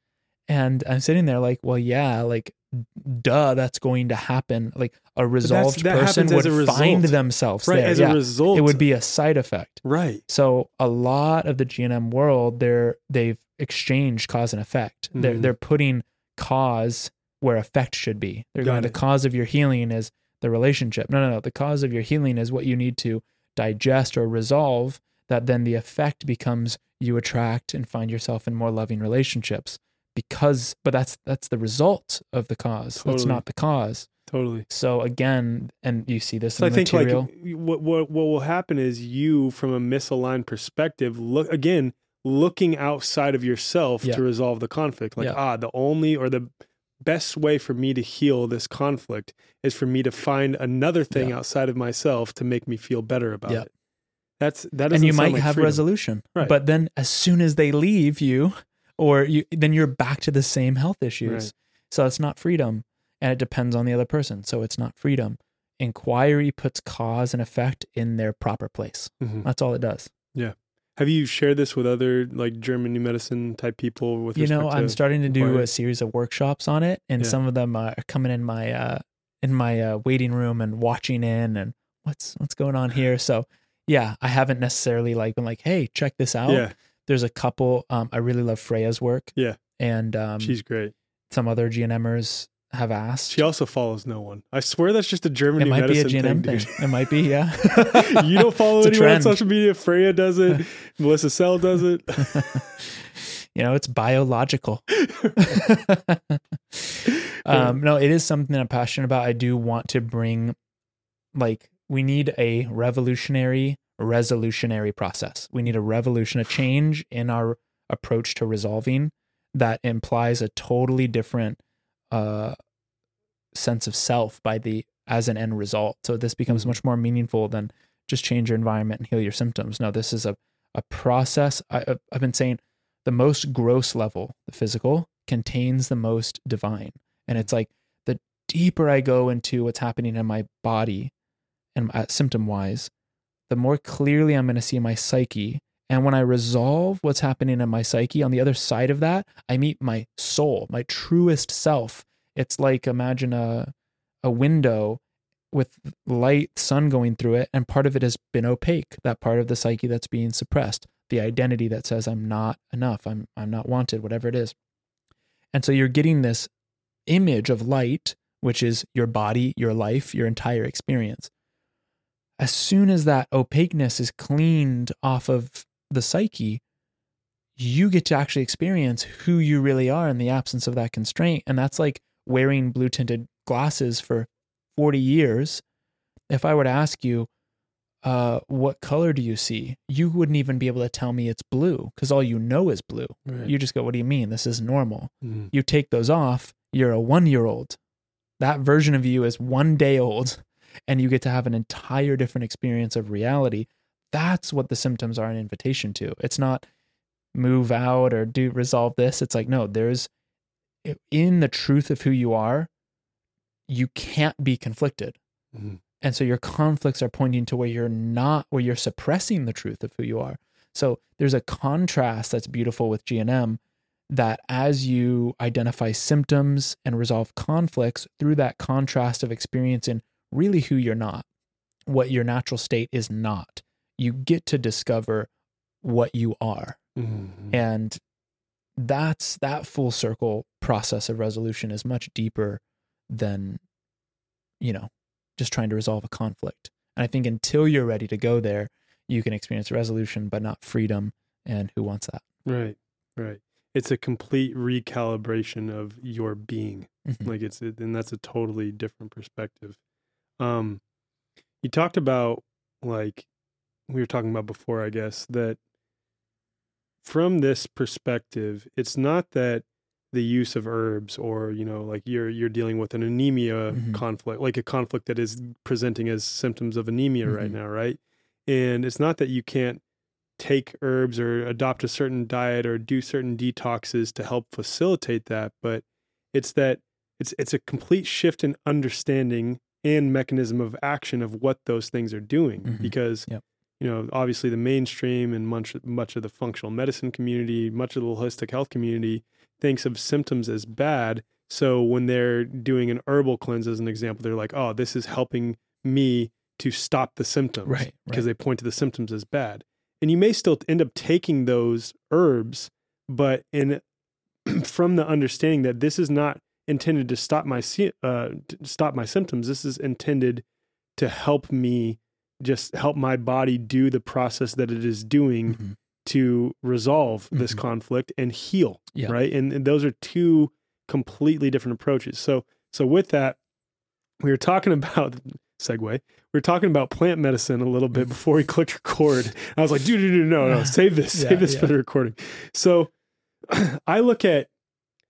And I'm sitting there like, well, yeah, like, duh, that's going to happen. Like a resolved person would find themselves right, there. As a result. It would be a side effect. Right. So a lot of the GNM world, they've exchanged cause and effect. Mm-hmm. They're putting cause where effect should be. They're going, the cause of your healing is the relationship. No. The cause of your healing is what you need to digest or resolve, that then the effect becomes you attract and find yourself in more loving relationships. But that's the result of the cause. Totally. That's not the cause. Totally. So again, and you see this so in the material. I think like what will happen is you, from a misaligned perspective, looking outside of yourself to resolve the conflict. Like, the only or the best way for me to heal this conflict is for me to find another thing Yeah. outside of myself to make me feel better about Yeah. it. That doesn't And you sound might like have freedom. resolution, Right. but then as soon as they leave you, then you're back to the same health issues. Right. So it's not freedom, and it depends on the other person. So it's not freedom. Inquiry puts cause and effect in their proper place. Mhm. That's all it does. Have you shared this with other like German new medicine type people? With respect I'm to starting to do inquiry? a series of workshops on it, and Yeah. some of them are coming in my waiting room and watching in, and what's going on here. So yeah, I haven't necessarily like been like, hey, check this out. Yeah, There's a couple. I really love Freya's work. Yeah. And she's great. some other GNMers have asked. She also follows no one. I swear that's just a German It new might be a medicine GNM thing, thing. It might be, yeah. dude. You don't follow It's a anyone on trend. social media. Freya does it. Melissa Sell does it. It's biological. No, it is something that I'm passionate about. I do want to bring, we need a resolutionary process. We need a change in our approach to resolving that implies a totally different sense of self as an end result. So this becomes much more meaningful than just change your environment and heal your symptoms. No, this is a process. I've been saying the most gross level, the physical, contains the most divine. And it's like the deeper I go into what's happening in my body and symptom wise, the more clearly I'm going to see my psyche. And when I resolve what's happening in my psyche, on the other side of that, I meet my soul, my truest self. It's like, imagine a window with light, sun going through it, and part of it has been opaque, that part of the psyche that's being suppressed, the identity that says I'm not enough, I'm not wanted, whatever it is. And so you're getting this image of light, which is your body, your life, your entire experience. As soon as that opaqueness is cleaned off of the psyche, you get to actually experience who you really are in the absence of that constraint. And that's like wearing blue tinted glasses for 40 years. If I were to ask you, what color do you see? You wouldn't even be able to tell me it's blue because all you know is blue. Right. You just go, what do you mean? This is normal. Mhm. You take those off, you're a 1-year-old. That version of you is 1 day old, and you get to have an entire different experience of reality. That's what the symptoms are an invitation to. It's not move out or resolve this. It's like, no, there's in the truth of who you are, you can't be conflicted. Mhm. And so your conflicts are pointing to where you're suppressing the truth of who you are. So there's a contrast that's beautiful with GNM, that as you identify symptoms and resolve conflicts through that contrast of experiencing really who you're not, what your natural state is not, you get to discover what you are. Mhm. And that full circle process of resolution is much deeper than, just trying to resolve a conflict. And I think until you're ready to go there, you can experience resolution, but not freedom. And who wants that? Right. It's a complete recalibration of your being. Mhm. And that's a totally different perspective. You talked about, like we were talking about before, I guess, that from this perspective, it's not that the use of herbs or, like you're dealing with an anemia Mhm. conflict, like a conflict that is presenting as symptoms of anemia right Mhm. now, right? And it's not that you can't take herbs or adopt a certain diet or do certain detoxes to help facilitate that, but it's that it's a complete shift in understanding and mechanism of action of what those things are doing. Mhm. Because Yep. obviously the mainstream and much of the functional medicine community, much of the holistic health community thinks of symptoms as bad. So when they're doing an herbal cleanse, as an example, they're like, oh, this is helping me to stop the symptoms, Right. because they point to the symptoms as bad. And you may still end up taking those herbs, but from the understanding that this is not intended to stop my symptoms. This is intended to help me, just help my body do the process that it is doing Mhm. to resolve this Mhm. conflict and heal. Yeah. Right. And those are two completely different approaches. So with that, we were talking about segue. We were talking about plant medicine a little bit before we clicked record. I was like, dude, no, save this Yeah, for the recording. So I look at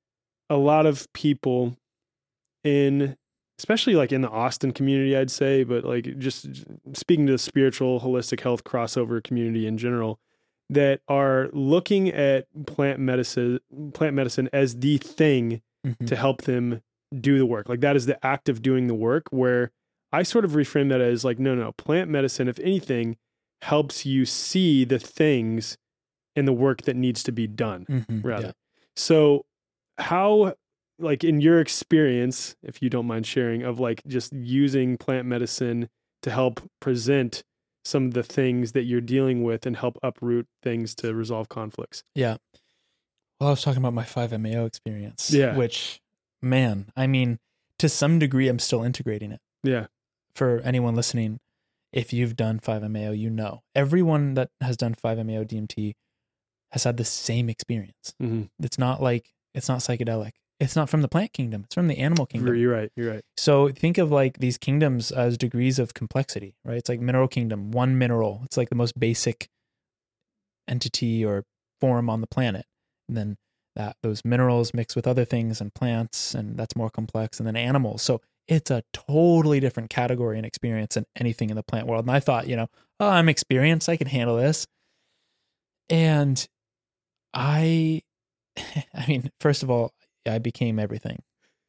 a lot of people especially like in the Austin community, I'd say, but like just speaking to the spiritual holistic health crossover community in general, that are looking at plant medicine as the thing to help them do the work. Like that is the act of doing the work, where I sort of reframe that as like, no, plant medicine, if anything, helps you see the things in the work that needs to be done, rather. Yeah. So how, like in your experience, if you don't mind sharing, of like just using plant medicine to help present some of the things that you're dealing with and help uproot things to resolve conflicts. Yeah. Well, I was talking about my 5-MAO experience, yeah. which, man, I mean, to some degree, I'm still integrating it. Yeah. For anyone listening, if you've done 5-MAO, you know. Everyone that has done 5-MAO DMT has had the same experience. It's not psychedelic. It's not from the plant kingdom. It's from the animal kingdom. You're right. So think of like these kingdoms as degrees of complexity, right? It's like mineral kingdom, one mineral. It's like the most basic entity or form on the planet. And then those minerals mix with other things and plants, and that's more complex. And then animals. So it's a totally different category and experience than anything in the plant world. And I thought, I'm experienced. I can handle this. And I mean, first of all, I became everything.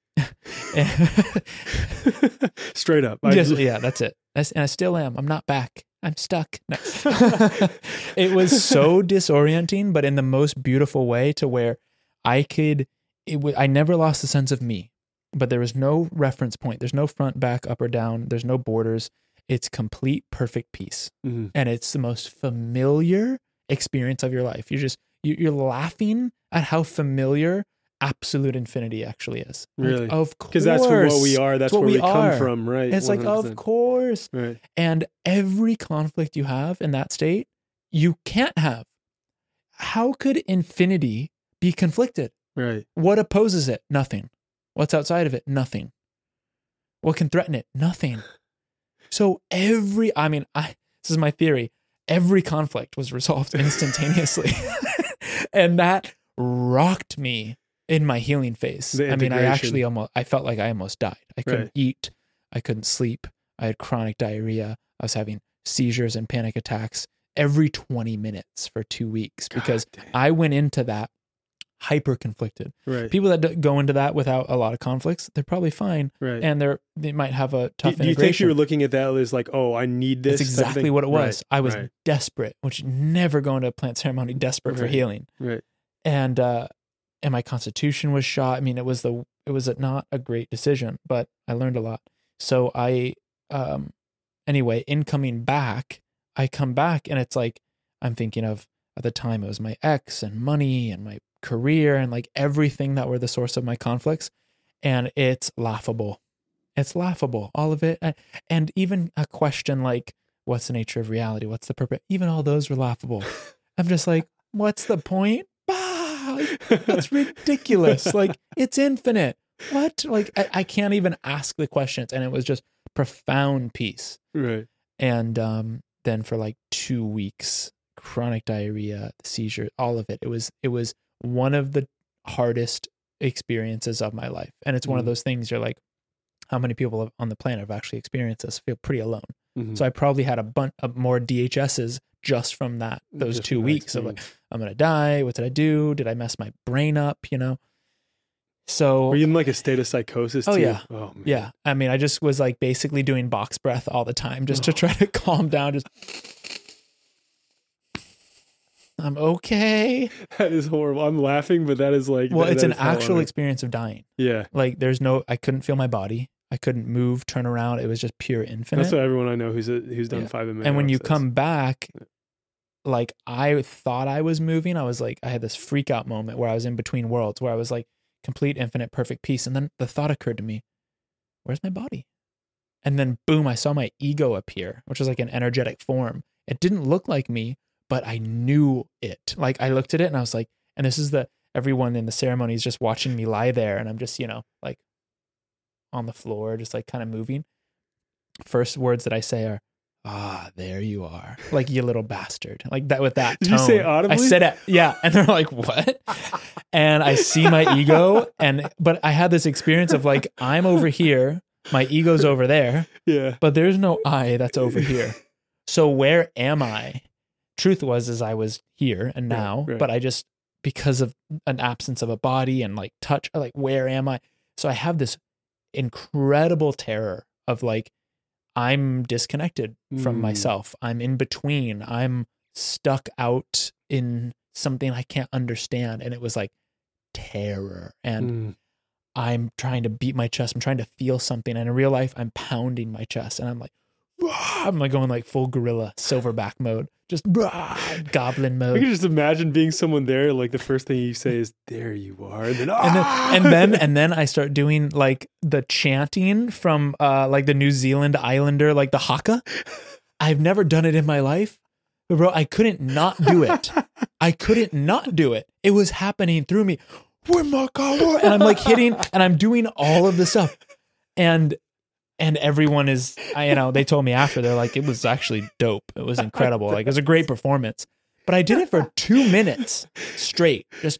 Straight up. Yeah, that's it. And I still am. I'm not back. I'm stuck. No. It was so disorienting, but in the most beautiful way, to where I never lost the sense of me, but there was no reference point. There's no front, back, up or down. There's no borders. It's complete, perfect peace. And it's the most familiar experience of your life. You're laughing at how familiar absolute infinity actually is. Really? Like, of course. Because that's what we are. That's where we come from, right? It's 100%. Like, of course. Right. And every conflict you have in that state, you can't have. How could infinity be conflicted? Right. What opposes it? Nothing. What's outside of it? Nothing. What can threaten it? Nothing. So this is my theory. Every conflict was resolved instantaneously. And that rocked me in my healing phase. I mean, I felt like I almost died. I couldn't eat. I couldn't sleep. I had chronic diarrhea. I was having seizures and panic attacks every 20 minutes for 2 weeks because I went into that hyper conflicted. Right. People that go into that without a lot of conflicts, they're probably fine. Right. And they might have a tough integration. Do you think you were looking at that as like, oh, I need this? That's exactly what it was. Right. I was desperate, which never go into a plant ceremony desperate for healing. Right. And my constitution was shot. I mean, it was not a great decision, but I learned a lot. So anyway, in coming back, I come back and it's like, I'm thinking of, at the time, it was my ex and money and my career and like everything that were the source of my conflicts. And it's laughable. It's laughable, all of it. And even a question like, what's the nature of reality? What's the purpose? Even all those were laughable. I'm just like, what's the point? That's ridiculous. Like, it's infinite. What? Like, I can't even ask the questions. And it was just profound peace. Right. And then for like 2 weeks, chronic diarrhea, seizure, all of it. It was one of the hardest experiences of my life. And it's one of those things you're like, how many people on the planet have actually experienced this? Feel pretty alone. So I probably had a bunch of more DHSs just from those 2 weeks of like, I'm going to die. What did I do? Did I mess my brain up? So were you in like a state of psychosis too? Yeah. Oh, man. Yeah. I mean, I just was like basically doing box breath all the time just to try to calm down. Just, I'm okay. That is horrible. I'm laughing, but that is like, well, it's an actual experience of dying. Yeah. Like I couldn't feel my body. I couldn't move, turn around. It was just pure infinite. That's what everyone I know who's done 5-MAO. And when you come back, like I thought I was moving. I was like, I had this freak out moment where I was in between worlds, where I was like complete, infinite, perfect peace. And then the thought occurred to me, where's my body? And then boom, I saw my ego appear, which was like an energetic form. It didn't look like me, but I knew it. Like I looked at it and I was like, and this is everyone in the ceremony is just watching me lie there. And I'm just, like on the floor, just like kind of moving. First words that I say are, there you are. Like, you little bastard. Like that, with that Did tone. you say audibly? I said it. Yeah. And they're like, what? And I see my ego. But I had this experience of like, I'm over here. My ego's over there. Yeah. But there's no I that's over here. So where am I? Truth is I was here and now, right. but I just, because of an absence of a body and like touch, like, where am I? So I have this incredible terror of like, I'm disconnected from myself. I'm in between. I'm stuck out in something I can't understand. And it was like terror. And I'm trying to beat my chest. I'm trying to feel something. And in real life, I'm pounding my chest. And I'm like going like full gorilla silverback mode. Just goblin mode. I can just imagine being someone there. Like the first thing you say is, "There you are," and then I start doing like the chanting from like the New Zealand Islander, like the haka. I've never done it in my life, but bro, I couldn't not do it. I couldn't not do it. It was happening through me. And I'm like hitting, and I'm doing all of the stuff, and everyone is, they told me after, they're like, it was actually dope. It was incredible. Like, it was a great performance. But I did it for 2 minutes straight. Just,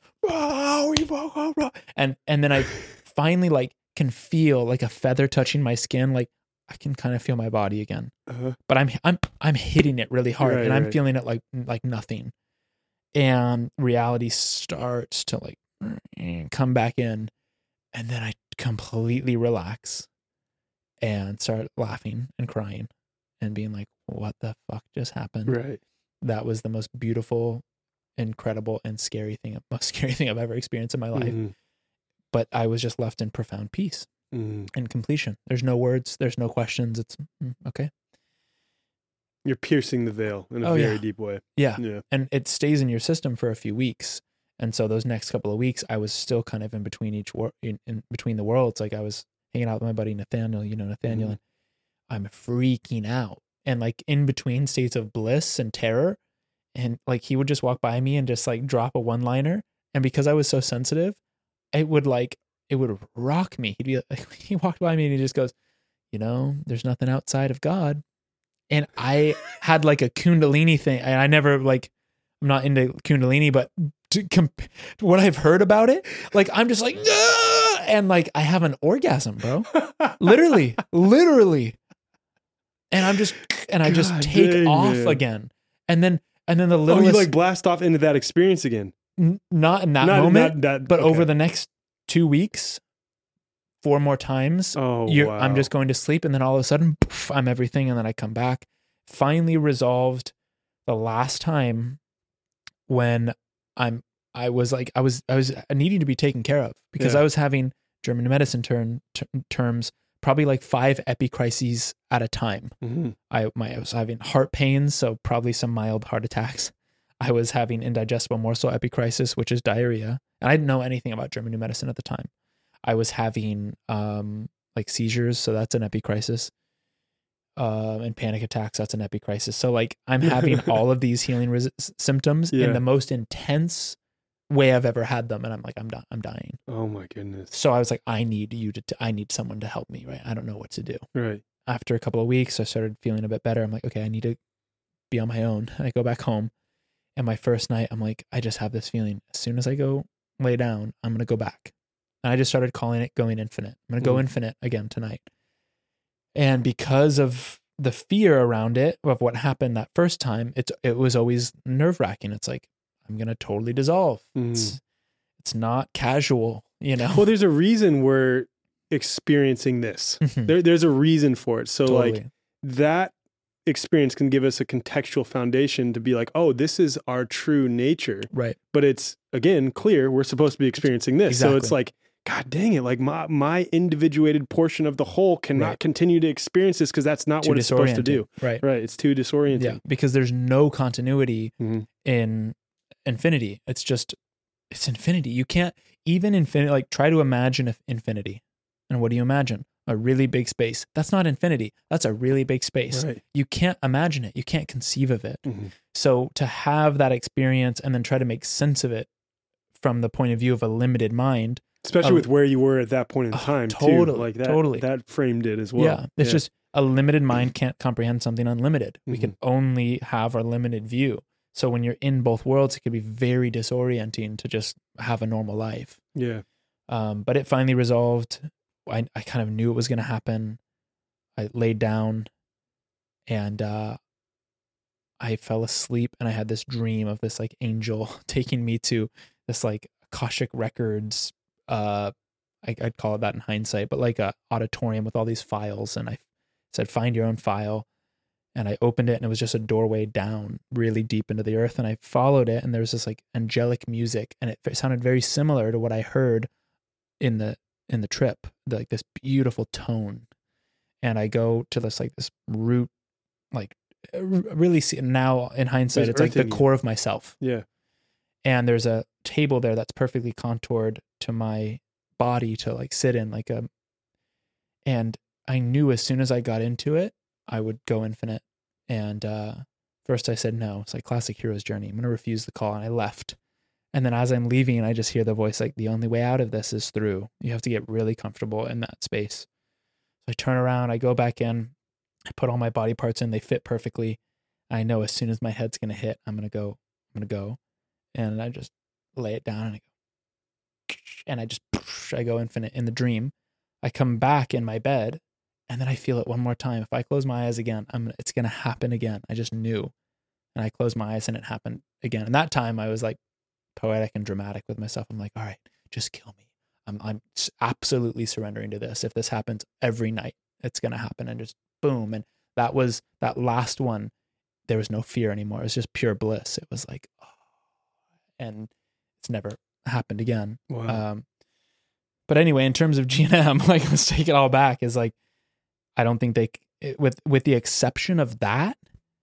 and then I finally like can feel like a feather touching my skin. Like, I can kind of feel my body again. But I'm hitting it really hard, and I'm feeling it like nothing. And reality starts to like come back in, and then I completely relax and start laughing and crying and being like, what the fuck just happened? Right. That was the most beautiful, incredible, and most scary thing I've ever experienced in my life. But I was just left in profound peace and completion. There's no words. There's no questions. It's okay. You're piercing the veil in a very deep way. Yeah. And it stays in your system for a few weeks. And so those next couple of weeks, I was still kind of in between in between the worlds. Like, I was hanging out with my buddy Nathaniel, and I'm freaking out, and like in between states of bliss and terror. And like, he would just walk by me and just like drop a one-liner. And because I was so sensitive, it would rock me. He'd be like, he walked by me and he just goes, there's nothing outside of God. And I had like a Kundalini thing, and I never I'm not into Kundalini, but what I've heard about it, like, I'm just like, and like, I have an orgasm, bro. literally. And I just take off again. And then the littlest, you like blast off into that experience again. Not in that moment, but over the next 2 weeks, 4 more times. I'm just going to sleep, and then all of a sudden, poof, I'm everything, and then I come back. Finally resolved the last time when I was needing to be taken care of, because I was having German medicine terms, probably like 5 epicrises at a time. I was having heart pains, so probably some mild heart attacks. I was having indigestible morsel epicrisis, which is diarrhea. And I didn't know anything about German new medicine at the time. I was having like seizures, so that's an epicrisis. And panic attacks, that's an epicrisis. So like, I'm having all of these healing symptoms in the most intense way I've ever had them, and I'm like, I'm dying. Oh my goodness. So I was like, I need someone to help me, right? I don't know what to do. Right. After a couple of weeks, I started feeling a bit better. I'm like, okay, I need to be on my own. And I go back home, and my first night, I'm like, I just have this feeling, as soon as I go lay down, I'm going to go back. And I just started calling it going infinite. I'm going to go infinite again tonight. And because of the fear around it, of what happened that first time, it was always nerve-wracking. It's like, I'm going to totally dissolve. It's not casual, Well, there's a reason we're experiencing this. There's a reason for it. So like, that experience can give us a contextual foundation to be like, oh, this is our true nature. Right. But it's, again, clear we're supposed to be experiencing this. Exactly. So it's like, God dang it, like my individuated portion of the whole cannot continue to experience this, because that's not what it's supposed to do. Right. It's too disorienting. Yeah, because there's no continuity in infinity. It's infinity. You can't even infinity, like, try to imagine infinity. And what do you imagine? A really big space. That's not infinity. That's a really big space. Right. You can't imagine it. You can't conceive of it. So to have that experience and then try to make sense of it from the point of view of a limited mind, especially with where you were at that point in time, totally, too. Like that, totally. that framed it as well. Yeah. It's just, a limited mind can't comprehend something unlimited. We can only have our limited view. So when you're in both worlds, it can be very disorienting to just have a normal life. Yeah. But it finally resolved. I kind of knew it was going to happen. I laid down and I fell asleep, and I had this dream of this like angel taking me to this like Akashic Records, I'd call it that in hindsight, but like a auditorium with all these files. And I said, find your own file. And I opened it, and it was just a doorway down really deep into the earth. And I followed it, and there was this like angelic music, and it sounded very similar to what I heard in the trip, like this beautiful tone. And I go to this root, like really see now in hindsight, it's like the core of myself. Yeah. And there's a table there that's perfectly contoured to my body to like sit in and I knew as soon as I got into it, I would go infinite. And first I said no. It's like classic hero's journey. I'm going to refuse the call, and I left. And then as I'm leaving, I just hear the voice like, the only way out of this is through. You have to get really comfortable in that space. So I turn around, I go back in, I put all my body parts in, they fit perfectly. I know as soon as my head's going to hit, I'm going to go. And I just lay it down, and I go infinite in the dream. I come back in my bed, and then I feel it one more time. If I close my eyes again, it's going to happen again. I just knew. And I closed my eyes, and it happened again. And that time I was like poetic and dramatic with myself. I'm like, all right, just kill me. I'm absolutely surrendering to this. If this happens every night, it's going to happen. And just boom. And that last one, there was no fear anymore. It was just pure bliss. It was like, oh, and it's never happened again. Wow. But anyway, in terms of GNM, like, let's take it all back, is like, I don't think with the exception of that,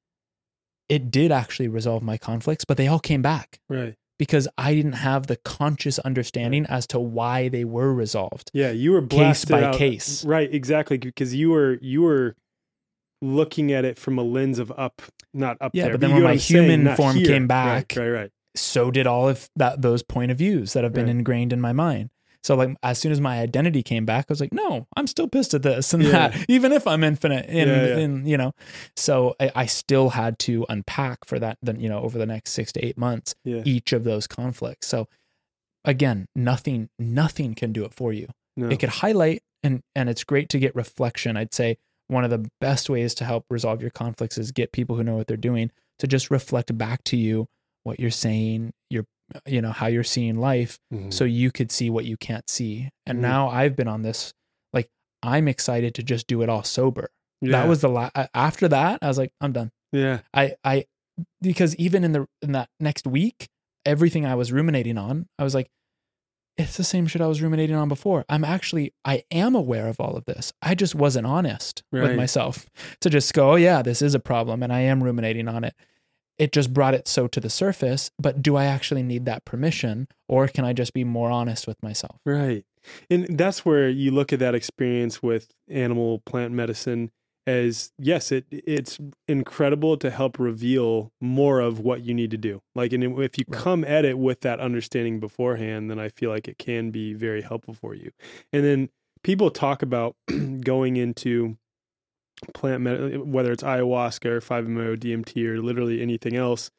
it did actually resolve my conflicts, but they all came back. Right. Because I didn't have the conscious understanding as to why they were resolved. Yeah, you were blasted case by out. case. Right, exactly, because you were looking at it from a lens of not up there. Yeah, but then when my human form came back, right. So did all of those point of views that have been ingrained in my mind. So like as soon as my identity came back, I was like, no, I'm still pissed at this and that, even if I'm infinite in so I still had to unpack for that, then, over the next 6 to 8 months, each of those conflicts. So again, nothing can do it for you. No. It could highlight, and it's great to get reflection. I'd say one of the best ways to help resolve your conflicts is get people who know what they're doing to just reflect back to you what you're saying, how you're seeing life, so you could see what you can't see. And now I've been on this, like, I'm excited to just do it all sober. Yeah. That was after that, I was like, I'm done. Yeah. I because even in that next week, everything I was ruminating on, I was like, it's the same shit I was ruminating on before. I am aware of all of this. I just wasn't honest with myself to just go, oh yeah, this is a problem, and I am ruminating on it. It just brought it so to the surface, but do I actually need that permission, or can I just be more honest with myself? Right. And that's where you look at that experience with animal plant medicine as, yes, it's incredible to help reveal more of what you need to do. Like, and if you come at it with that understanding beforehand, then I feel like it can be very helpful for you. And then people talk about going into plant medicine, whether it's ayahuasca or 5-MeO DMT or literally anything else,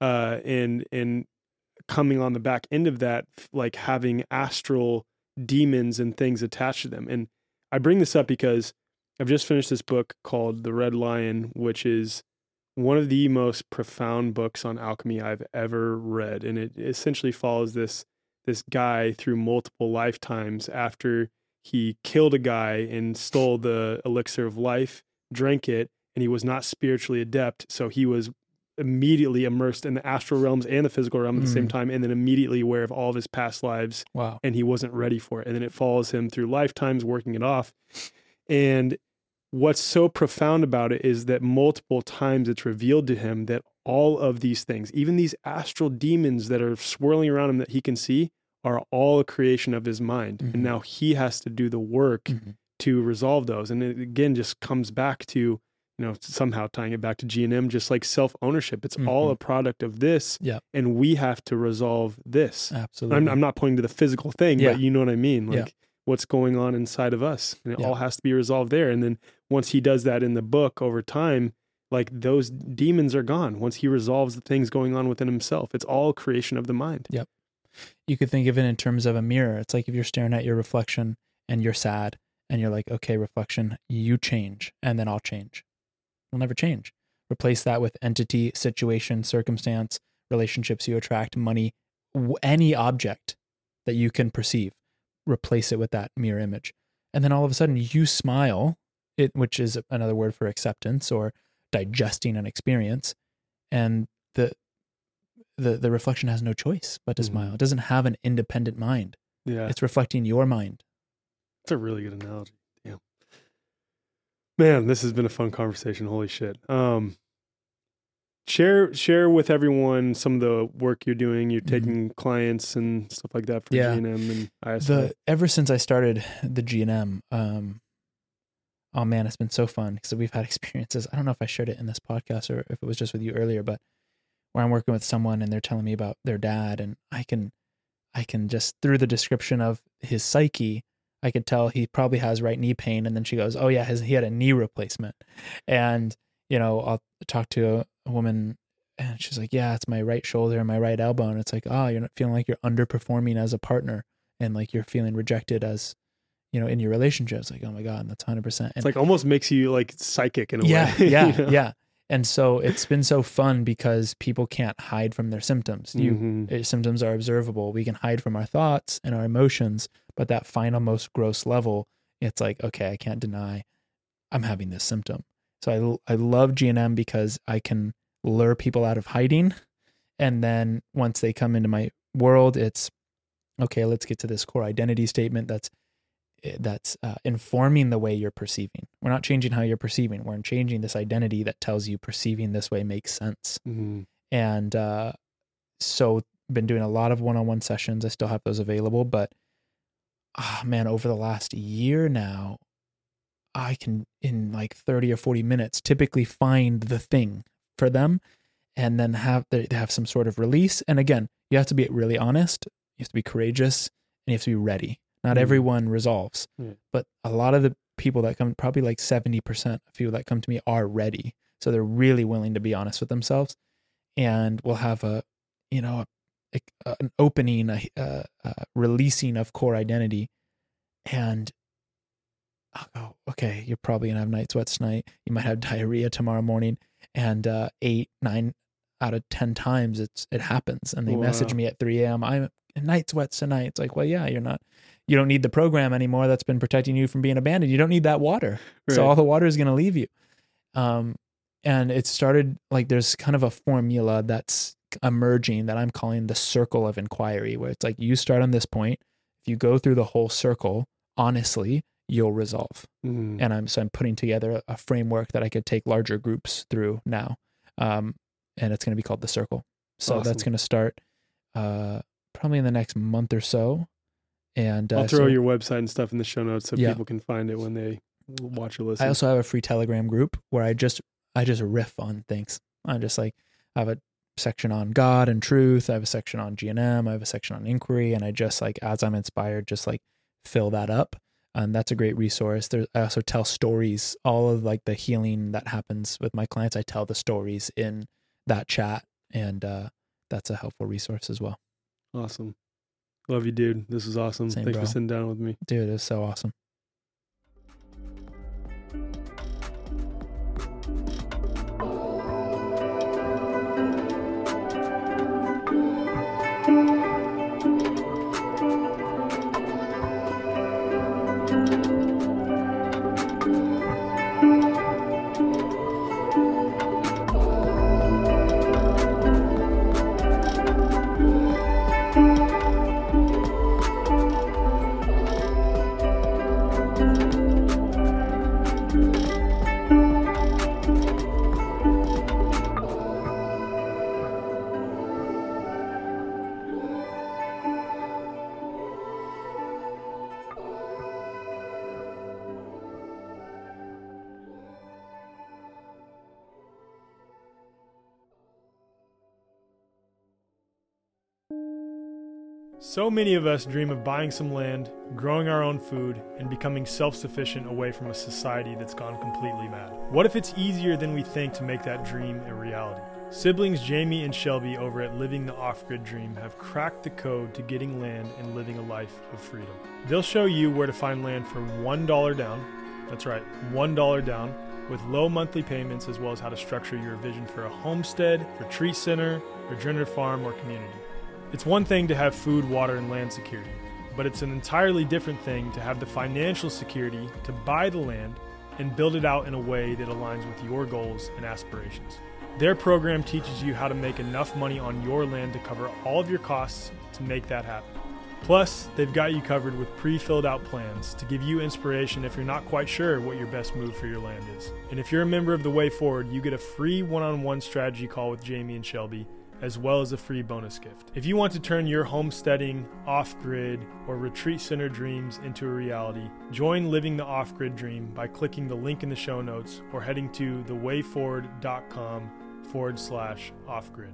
and coming on the back end of that, like having astral demons and things attached to them. And I bring this up because I've just finished this book called The Red Lion, which is one of the most profound books on alchemy I've ever read. And it essentially follows this guy through multiple lifetimes after he killed a guy and stole the elixir of life, drank it, and he was not spiritually adept. So he was immediately immersed in the astral realms and the physical realm at the same time, and then immediately aware of all of his past lives. Wow. And he wasn't ready for it. And then it follows him through lifetimes working it off. And what's so profound about it is that multiple times it's revealed to him that all of these things, even these astral demons that are swirling around him that he can see, are all a creation of his mind. And now he has to do the work to resolve those. And it again just comes back to, somehow tying it back to GNM, just like self-ownership. It's all a product of this. Yeah. And we have to resolve this. Absolutely. I'm not pointing to the physical thing, but you know what I mean? Like what's going on inside of us. And it Yeah. all has to be resolved there. And then once he does that in the book over time, like those demons are gone. Once he resolves the things going on within himself, it's all creation of the mind. Yep. You could think of it in terms of a mirror. It's like if you're staring at your reflection and you're sad and you're like, okay, reflection, you change and then I'll change. We'll never change. Replace that with entity, situation, circumstance, relationships you attract, money, any object that you can perceive. Replace it with that mirror image. And then all of a sudden you smile, which is another word for acceptance or digesting an experience. And the reflection has no choice but to smile. It doesn't have an independent mind. Yeah. It's reflecting your mind. That's a really good analogy. Yeah. Man, this has been a fun conversation. Holy shit. Share with everyone some of the work you're doing. You're taking clients and stuff like that for G&M and ISI. Ever since I started the G&M, oh man, it's been so fun because we've had experiences. I don't know if I shared it in this podcast or if it was just with you earlier, but where I'm working with someone and they're telling me about their dad, and I can just, through the description of his psyche, I could tell he probably has right knee pain. And then she goes, oh yeah, he had a knee replacement. And, I'll talk to a woman and she's like, yeah, it's my right shoulder and my right elbow. And it's like, oh, you're not feeling like you're underperforming as a partner and like you're feeling rejected as, in your relationship. It's like, oh my God, that's 100%. And it's like almost makes you like psychic in a way. Yeah. And so it's been so fun because people can't hide from their symptoms. Symptoms are observable. We can hide from our thoughts and our emotions, but that final, most gross level, it's like, okay, I can't deny I'm having this symptom. So I love G&M because I can lure people out of hiding. And then once they come into my world, it's, okay, let's get to this core identity statement that's informing the way you're perceiving. We're not changing how you're perceiving. We're changing this identity that tells you perceiving this way makes sense. And so been doing a lot of one-on-one sessions. I still have those available, but man, over the last year now, I can in like 30 or 40 minutes typically find the thing for them and then they have some sort of release. And again, you have to be really honest, you have to be courageous, and you have to be ready. Not everyone resolves, but a lot of the people that come, probably like 70% of people that come to me are ready. So they're really willing to be honest with themselves, and we'll have an opening, a releasing of core identity. And I'll go, okay, you're probably gonna have night sweats tonight. You might have diarrhea tomorrow morning. And 8, 9 out of 10 times it happens. And they message me at 3 a.m. I'm in night sweats tonight. It's like, well, yeah, you don't need the program anymore that's been protecting you from being abandoned. You don't need that water. Right. So all the water is going to leave you. And it started like there's kind of a formula that's emerging that I'm calling the circle of inquiry, where it's like you start on this point. If you go through the whole circle, honestly, you'll resolve. And I'm putting together a framework that I could take larger groups through now. And it's going to be called the circle. So that's going to start probably in the next month or so. And I'll throw your website and stuff in the show notes so people can find it when they watch or listen. I also have a free Telegram group where I just riff on things. I'm just like, I have a section on God and truth. I have a section on G&M. I have a section on inquiry. And I just like, as I'm inspired, just like fill that up. And that's a great resource. I also tell stories, all of like the healing that happens with my clients. I tell the stories in that chat, and that's a helpful resource as well. Awesome. Love you, dude. This was awesome. Thanks for sitting down with me. Dude, it was so awesome. So many of us dream of buying some land, growing our own food, and becoming self-sufficient away from a society that's gone completely mad. What if it's easier than we think to make that dream a reality? Siblings Jamie and Shelby over at Living the Off-Grid Dream have cracked the code to getting land and living a life of freedom. They'll show you where to find land for $1 down. That's right, $1 down, with low monthly payments, as well as how to structure your vision for a homestead, retreat center, regenerative farm, or community. It's one thing to have food, water, and land security, but it's an entirely different thing to have the financial security to buy the land and build it out in a way that aligns with your goals and aspirations. Their program teaches you how to make enough money on your land to cover all of your costs to make that happen. Plus, they've got you covered with pre-filled out plans to give you inspiration if you're not quite sure what your best move for your land is. And if you're a member of The Way Forward, you get a free one-on-one strategy call with Jamie and Shelby, as well as a free bonus gift. If you want to turn your homesteading, off-grid, or retreat center dreams into a reality, join Living the Off-Grid Dream by clicking the link in the show notes or heading to thewayforward.com/off-grid.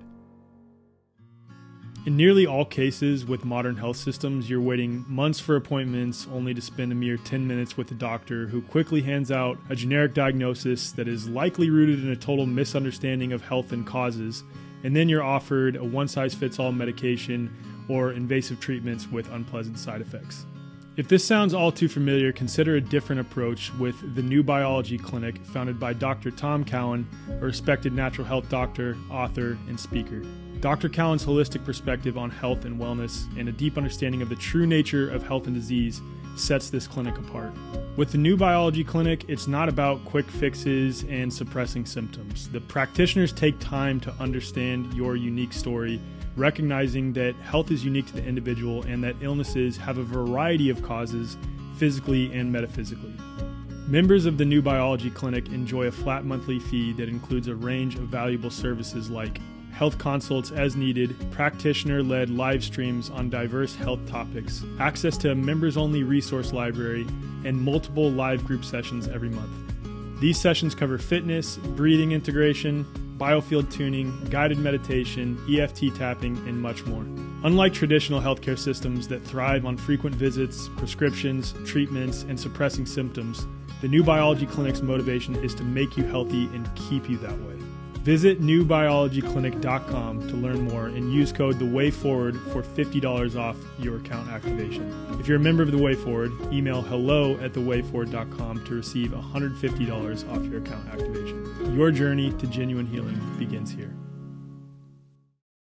In nearly all cases with modern health systems, you're waiting months for appointments only to spend a mere 10 minutes with a doctor who quickly hands out a generic diagnosis that is likely rooted in a total misunderstanding of health and causes, and then you're offered a one-size-fits-all medication or invasive treatments with unpleasant side effects. If this sounds all too familiar, consider a different approach with the New Biology Clinic, founded by Dr. Tom Cowan, a respected natural health doctor, author, and speaker. Dr. Cowan's holistic perspective on health and wellness and a deep understanding of the true nature of health and disease sets this clinic apart. With the New Biology Clinic, it's not about quick fixes and suppressing symptoms. The practitioners take time to understand your unique story, recognizing that health is unique to the individual and that illnesses have a variety of causes, physically and metaphysically. Members of the New Biology Clinic enjoy a flat monthly fee that includes a range of valuable services like health consults as needed, practitioner-led live streams on diverse health topics, access to a members-only resource library, and multiple live group sessions every month. These sessions cover fitness, breathing integration, biofield tuning, guided meditation, EFT tapping, and much more. Unlike traditional healthcare systems that thrive on frequent visits, prescriptions, treatments, and suppressing symptoms, the New Biology Clinic's motivation is to make you healthy and keep you that way. Visit newbiologyclinic.com to learn more and use code THEWAYFORWARD for $50 off your account activation. If you're a member of The Way Forward, email hello@thewayforward.com to receive $150 off your account activation. Your journey to genuine healing begins here.